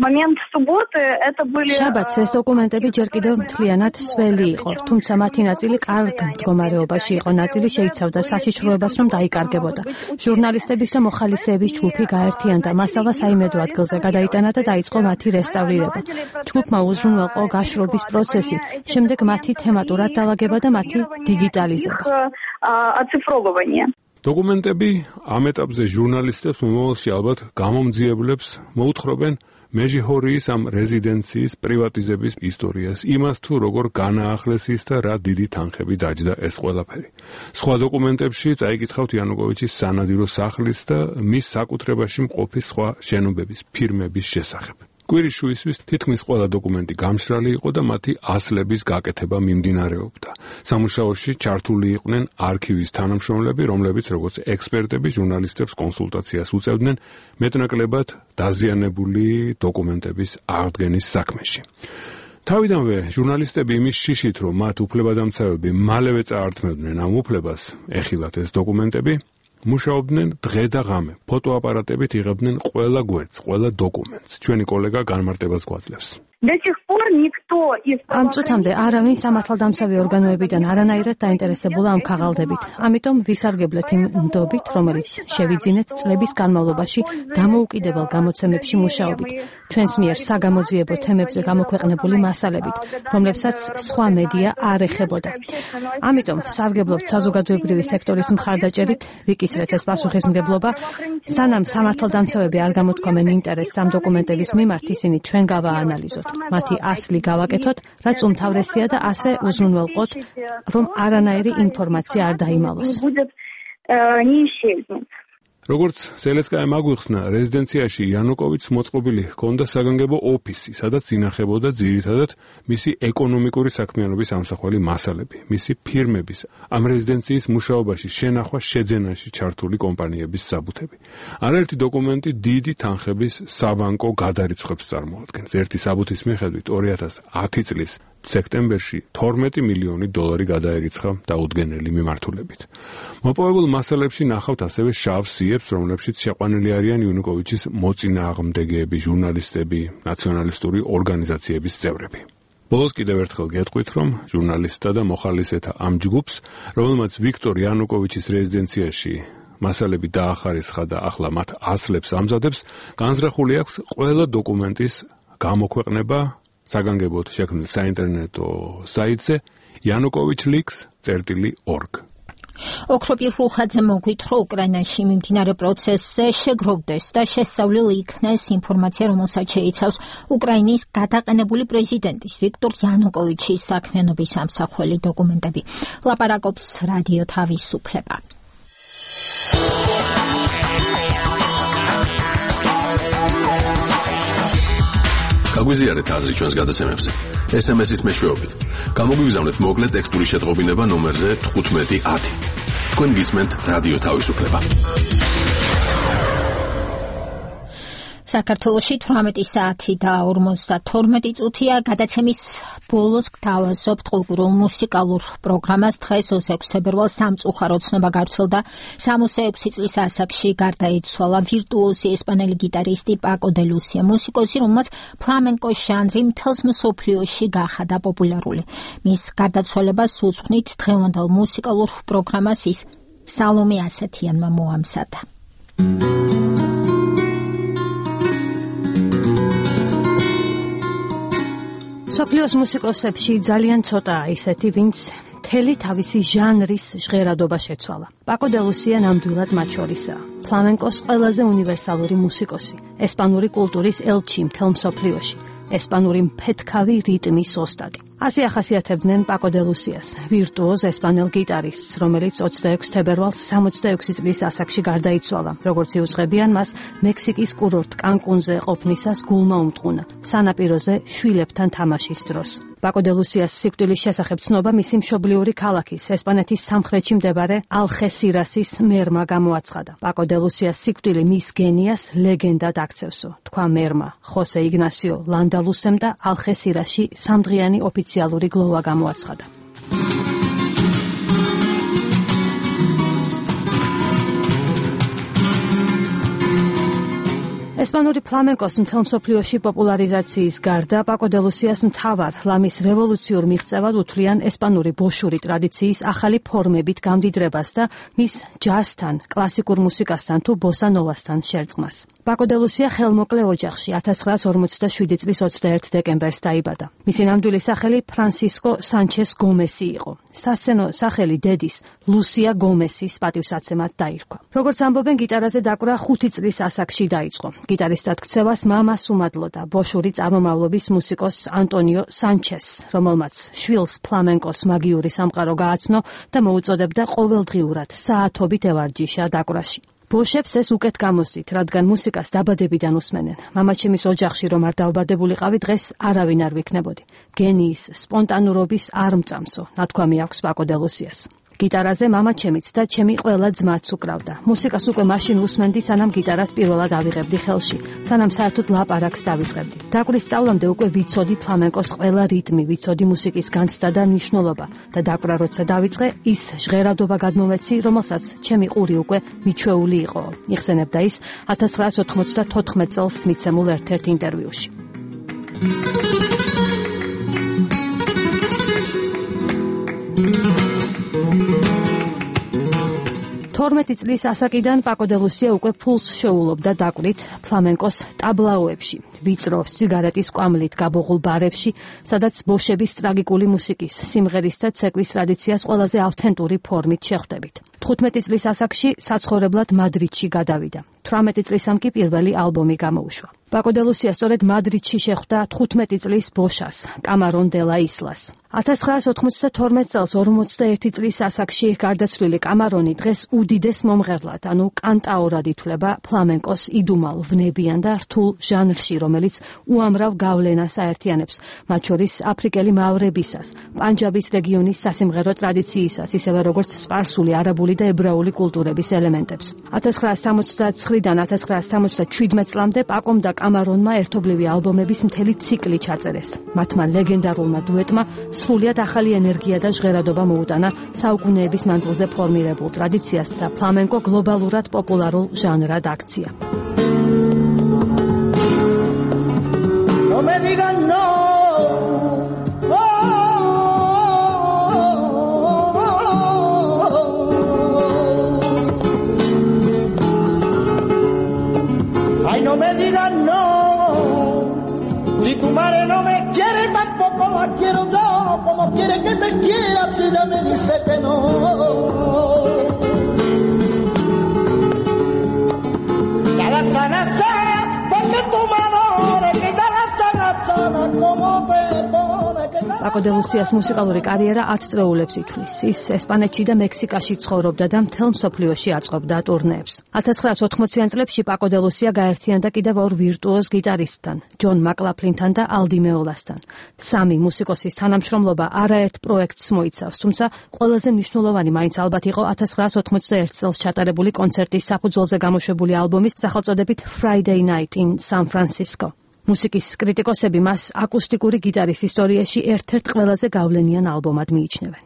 Speaker 16: შაბათს ეს დოკუმენტები ჯერ კიდევ მთლიანად სველი იყო, თუმცა მათი ნაწილი კარგ მდგომარეობაში იყო, ნაწილი შეიცავდა საშიშროებას, რომ დაიკარგებოდა. ჟურნალისტების და მოხალისეების ჯგუფი გაერთიანდა, მასალა საიმედო ადგილზე გადაიტანა და დაიწყო მათი რესტავრირება. ჯგუფმა უზრუნველყო გაშრობის პროცესი, შემდეგ მათი თემატურად დალაგება და მათი დიგიტალიზება.
Speaker 15: დოკუმენტები ამ ეტაპზე ჟურნალისტებს მომავალში ალბათ გამომძიებლებს მოუთხრობენ მეჟიჰორიის ამ რეზიდენციის პრივატიზების ისტორიას, იმას თუ როგორ განაახლეს ის და რა დიდი თანხები დაჯდა ეს ყველაფერი. სხვა დოკუმენტებში წაიკითხავთ იანუკოვიჩის სანადირო სახლის და მის საკუთრებაში მყოფი სხვა შენობების, ფირმების შესახებ. კვირის შუისვის თითქმის ყველა დოკუმენტი გამშრალი იყო და მათი ასლების გაკეთება მიმდინარეობდა. სამუშაოში ჩართული იყვნენ არქივის თანამშრომლები, რომლებიც როგორც ექსპერტები ჟურნალისტებს კონსულტაციას უწევდნენ მეტნაკლებად დაზიანებული დოკუმენტების აღდგენის საქმეში. თავიდანვე ჟურნალისტები იმის შიშით, რომ მათ უფლებადამცავები მალევე წაართმევდნენ ამ უფლებას, ეხილათ ეს დოკუმენტები, მუშაობდნენ დღე და ღამე, ფოტოაპარატებით იღებდნენ ყველა გვერდს, ყველა დოკუმენტს. ჩვენი კოლეგა განმარტებას გვაძლევს.
Speaker 16: ამ წუთამდე არავინ სამართალდამცავი ორგანოებიდან არანაირად დაინტერესებულა ამ ქაღალდებით. ამიტომ ვისარგებლეთ იმ ნდობით, რომელიც შევიძინეთ წლების განმავლობაში დამოუკიდებელ გამოცემებში მუშაობით, ჩვენს მიერ საგამოძიებო თემებზე გამოქვეყნებული მასალებით, რომლებსაც სხვა მედია არ ეხებოდა. ამიტომ სარგებლობთ საზოგადოებრივი სექტორის მხარდაჭერით, ვიკისრეთ ეს პასუხისმგებლობა, სანამ სამართალდამცავები არ გამოთქვამენ ინტერესს ამ დოკუმენტების მიმართ, ისინი ჩვენ გავაანალიზოთ. მათი ასლი გავაკეთოთ, რაც უმთავრესია და ასე უზრუნველყოთ, რომ არანაირი ინფორმაცია არ დაიმალოს.
Speaker 15: როგორც სელეცკაიამ აგვიხსნა, რეზიდენციაში იანუკოვიჩს მოწყობილი ჰქონდა საგანგებო ოფისი, სადაც ინახებოდა ძირითადად მისი ეკონომიკური საქმიანობის ამსახველი მასალები, მისი ფირმების, ამ რეზიდენციის მუშაობაში შენახვა შეძენაში ჩართული კომპანიების საბუთები. არაერთი დოკუმენტი დიდი თანხების საბანკო გადარიცხვებს წარმოადგენს. ერთი საბუთის მიხედვით 2010 წლის სექტემბერში 12 მილიონი დოლარი გადაერიცხა დაუდგენელი მიმართულებით. მოპოვებულ მასალებში ნახავთ ასევე შავ სიებს, რომლებშიც შეყვანილი არიან იანუკოვიჩის მოწინააღმდეგეები, ჟურნალისტები, ნაციონალისტური ორგანიზაციების წევრები. ბოლოს კიდევ ერთხელ გეტყვით, რომ ჟურნალისტთა და მოხალისეთა ამ ჯგუფს, რომელმაც ვიქტორ იანუკოვიჩის რეზიდენციაში მასალები დაახარისხა და ახლა მათ ასლებს ამზადებს, განზრახული აქვს ყველა დოკუმენტის გამოქვეყნება საგანგებოდ შექმნილ საინტერნეტო საიტზე yanukovich.org.
Speaker 1: ოქროპირ რუხაძე მოგვითხრა უკრაინაში მიმდინარე პროცესზე შეგროვდეს და შესწავლილი იქნეს ინფორმაცია, რომელსაც შეიცავს უკრაინის გადაყენებული პრეზიდენტის ვიქტორ იანუკოვიჩის საქმიანობის ამსახველი დოკუმენტები. ლაპარაკობს რადიო თავისუფლება.
Speaker 12: გაგვიზიარეთ აზრი ჩვენს გადაცემებზე. SMS-ის მეშვეობით. გამოგვიგზავნეთ მოკლე ტექსტური შეტყობინება ნომერზე 1510. თქვენ გისმენთ რადიო თავისუფლება. საქართველოში 18 საათი და 52 წუთია. გადაცემის ბოლოს გთავაზობთ ყურულ მუსიკალურ პროგრამას. დღეს 26 თებერვალს სამწუხარო ცნობა გავრცელდა. 66 წლის ასაკში გარდაიცვალა ვირტუოზი ესპანელი გიტარისტი პაკო დე ლუსია, მუსიკოსი, რომელმაც ფლამენკოს ჟანრი მთელს მსოფლიოში გახადა პოპულარული. მის გარდაცვალებას უძღვნით დღევანდელ მუსიკალურ პროგრამას ის სალომე ასათიანმა მოამზადა.
Speaker 16: სოფლიოს მუსიკოსებში ძალიან ცოტაა ისეთი, ვინც მთელი თავისი ჟანრის ჟღერადობა შეცვალა. პაკო დე ლუსია ნამდვილად მათ შორისაა. ფლამენკოს ყველაზე უნივერსალური მუსიკოსი, ესპანური კულტურის ელჩი მთელ მსოფლიოში, ესპანური მფეთქავი რიტმის ოსტატი. ასე ახასიათებდნენ პაკო დე ლუსიას, ვირტუოზ ესპანელ გიტარისტს, რომელიც 26 თებერვალს 66 წლის ასაკში გარდაიცვალა. როგორც იუწყებიან, მას მექსიკის კურორტ კანკუნზე ყოფნისას გულმა უმტყუნა, სანაპიროზე შვილებთან თამაშის დროს. პაკო დე ლუსიას სიკვდილის შესახებ ცნობა მისი მშობლიური ქალაქის, ესპანეთის სამხრეთში მდებარე ალხესირასის მერმა გამოაცხადა. პაკო დე ლუსიას სიკვდილი მის გენიას ლეგენდად აქცევსო, თქვა მერმა ხოსე იგნასიო ლანდალუსემ და ალხესირასში სამდღიანი ოფიციალური გლოვა გამოაცხადა. ესპანური ფლამენკოს მთელ მსოფლიოში პოპულარიზაციის გარდა პაკო დე ლუსიას მთავარ ლამის რევოლუციურ მიღწევად უთვლიან ესპანური ბოშური ტრადიციის ახალი ფორმებით გამდიდრებას და მის ჯაზთან, კლასიკურ მუსიკასთან თუ ბოსა ნოვასთან შერწყმას. პაკო დე ლუსია ხელმოკლე ოჯახში 1947 წლის 21 დეკემბერს დაიბადა. მისი ნამდვილი სახელი ფრანსისკო სანჩეს გომესი იყო. სასცენო სახელი დედის ლუსია გომესის პატივსაცემად დაირქვა. როგორც ამბობენ, გიტარაზე დაკვრა 5 წლის ასაკში დაიწყო. გიტარისტად ქცევას მამას უმადლოდა ბოშური წარმომავლობის მუსიკოს ანტონიო სანჩეს, რომელმაც შვილს ფლამენკოს მაგიური სამყარო გააცნო და მოუწოდებდა ყოველდღიურად საათობით ევარჯიშა დაკვრაში. ბოშებს ეს უკეთ გამოსდით, რადგან მუსიკას დაბადებიდან უსმენენ. მამაჩემის ოჯახში რომ არ დავბადებულიყავი, დღეს არავინ არ ვიქნებოდი. გენიის, სპონტანურობის არ მწამსო, ნათქვამი აქვს პაკო დე ლუსიას. გიტარაზე მამაჩემიც და ჩემი ყველა ძმაც უკრავდა. მუსიკას უკვე მაშინ უსმენდი, სანამ გიტარას პირველად ავიღებდი ხელში, სანამ საერთოდ ლაპარაკს დავიწყებდი. დაკვრის სწავლამდე უკვე ვიცოდი ფლამენკოს ყველა რიტმი, ვიცოდი მუსიკის განცდა და მნიშვნელობა და დაკვրա როცა დავიწყე, ის ჟღერადობა გადმოვეცი, რომელსაც ჩემი ყური უკვე მიჩვეული იყო. იხსენებდა ის 1994 წელს მიცემულ ერთ-ერთ ინტერვიუში. 12 წლის ასაკიდან პაკო დე ლუსია უკვე ფულს შეულობდა დაკვრით ფლამენკოს ტაბლაოებში, ვიწრო სიგარეტის კვამლით გაბოღულ ბარებში, სადაც ბოშების ტრაგიკული მუსიკის, სიმღერის და ცეკვის ტრადიციას ყველაზე ავთენტური ფორმით შეხვდებით. 15 წლის ასაკში საცხოვრებლად მადრიდში გადავიდა. 18 წლისამ კი პირველი ალბომი გამოუშვა. პაკო დე ლუსია სწორედ მადრიდში შეხვდა 15 წლის ბოშას, კამარონ დე ლა ისლას. 1992 წელს 41 წლის ასაკში გარდაცვლილი კამარონი დღეს უდიდეს მომღერლად, ანუ კანტაორად ითვლება ფლამენკოს იდუმალ, ვნებიან და რთულ ჟანრში, რომელიც უამრავ გავლენას აერთიანებს, მათ შორის აფრიკელი მავრებისას, პანჯაბის რეგიონის სასიმღერო ტრადიციისას, ისევე როგორც სპარსული, არაბული და ებრაული კულტურების ელემენტებს. 1969-დან 1977 წლამდე პაკომ და კამარონმა ერთობლივი ალბომების მთელი ციკლი ჩაწერეს. მათმა ლეგენდარულმა დუეტმა სრულიად ახალი ენერგია და ჟღერადობა მოუტანა საუკუნეების მანძილზე ფორმირებულ ტრადიციას და ფლამენკო გლობალურად პოპულარულ ჟანრად აქცია.
Speaker 13: No me digas no, si tu madre no me quiere tampoco la quiero yo como quiere que te quiera si ella me dice que no. Ya la sana sana porque tu mano que ya la sana sana como te pone que ya
Speaker 16: პაკო დე ლუსიას მუსიკალური კარიერა 10 წლეულებს ითვლის. ის ესპანეთში და მექსიკაში ცხოვრობდა და მთელ მსოფლიოში აწყობდა ტურნეებს. 1980-იან წლებში პაკო დე ლუსია გაერთიანდა კიდევ ორ ვირტუოზ გიტარისტთან, ჯონ მაკლაფლინთან და ალდი მეოლასთან. სამი მუსიკოსის თანამშრომლობა არაერთ პროექტს მოიცავს, თუმცა ყველაზე მნიშვნელოვანი მაინც ალბათ იყო 1981 წელს ჩატარებული კონცერტის საფუძველზე გამოშვებული ალბომის სახელწოდებით Friday Night in San Francisco. მუსიკის კრიტიკოსები მას აკუსტიკური გიტარის ისტორიაში ერთ-ერთ ყველაზე გავლენიან ალბომად მიიჩნევენ.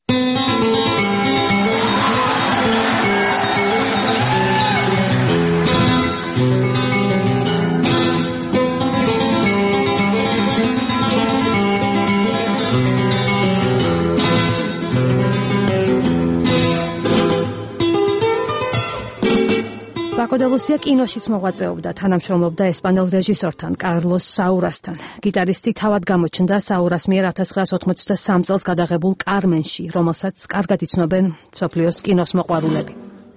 Speaker 16: პაკო დე ლუსია კინოშიც მოღვაწეობდა, თანამშრომლობდა ესპანელ რეჟისორთან, კარლოს საურასთან. გიტარისტი თავად გამოჩნდა საურას მიერ 1983 წელს გადაღებულ კარმენში, რომელსაც კარგად იცნობენ მსოფლიოს კინოს მოყვარულები.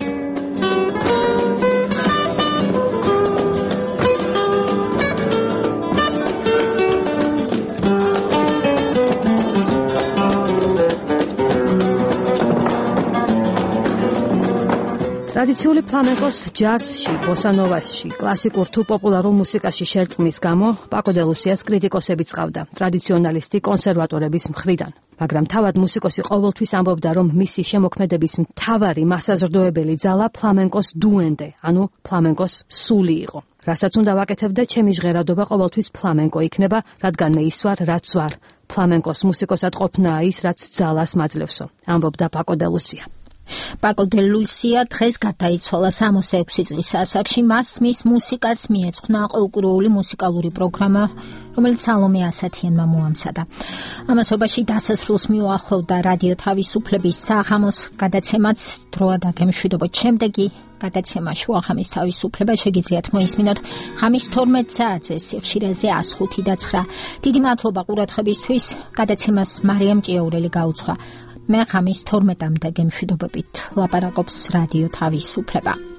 Speaker 16: ტრადიციული ფლამენკოს ჯაზში, ბოსანოვაში, კლასიკურ თუ პოპულარულ მუსიკაში შერწყმის გამო პაკო დე ლუსიას კრიტიკოსებიც ყავდა ტრადიციონალისტი კონსერვატორების მხრიდან. მაგრამ თავად მუსიკოსი ყოველთვის ამბობდა, რომ მისი შემოქმედების მთავარი მასაზრდოებელი ძალა ფლამენკოს დუენდე, ანუ ფლამენკოს სული იყო. რასაც უნდა ვაკეთებ და ჩემი ჟღერადობა ყოველთვის ფლამენკო იქნება, რადგან მე ის ვარ, რაც ვარ. ფლამენკოს მუსიკოსად ყოფნაა ის, რაც ძალას მაძლევსო, ამბობდა პაკო დე ლუსია.
Speaker 1: პაკო დე ლუსია დღეს გადაიცვალა 66 წლის ასაკში. მას მის მუსიკას მიეძღვნა ყოველკვირეული მუსიკალური პროგრამა, რომელიც სალომე ასათიანმა მოამზადა. ამასობაში დასასრულს მიუახლოვდა რადიო თავისუფლების საღამოს გადაცემაც დროა და გემშვიდობოთ. შემდეგი გადაცემა შუახამის თავისუფლება შეგიძლიათ მოისმინოთ ხამის 12 საათზე სიხშირეზე 105 და 9. დიდი მადლობა ყურადღებისთვის. გადაცემას მარიამ ჭიაურელი გაუძღვა. მე ხამის 12-მდე გემშვიდობებით ლაპარაკობს რადიო თავისუფლება.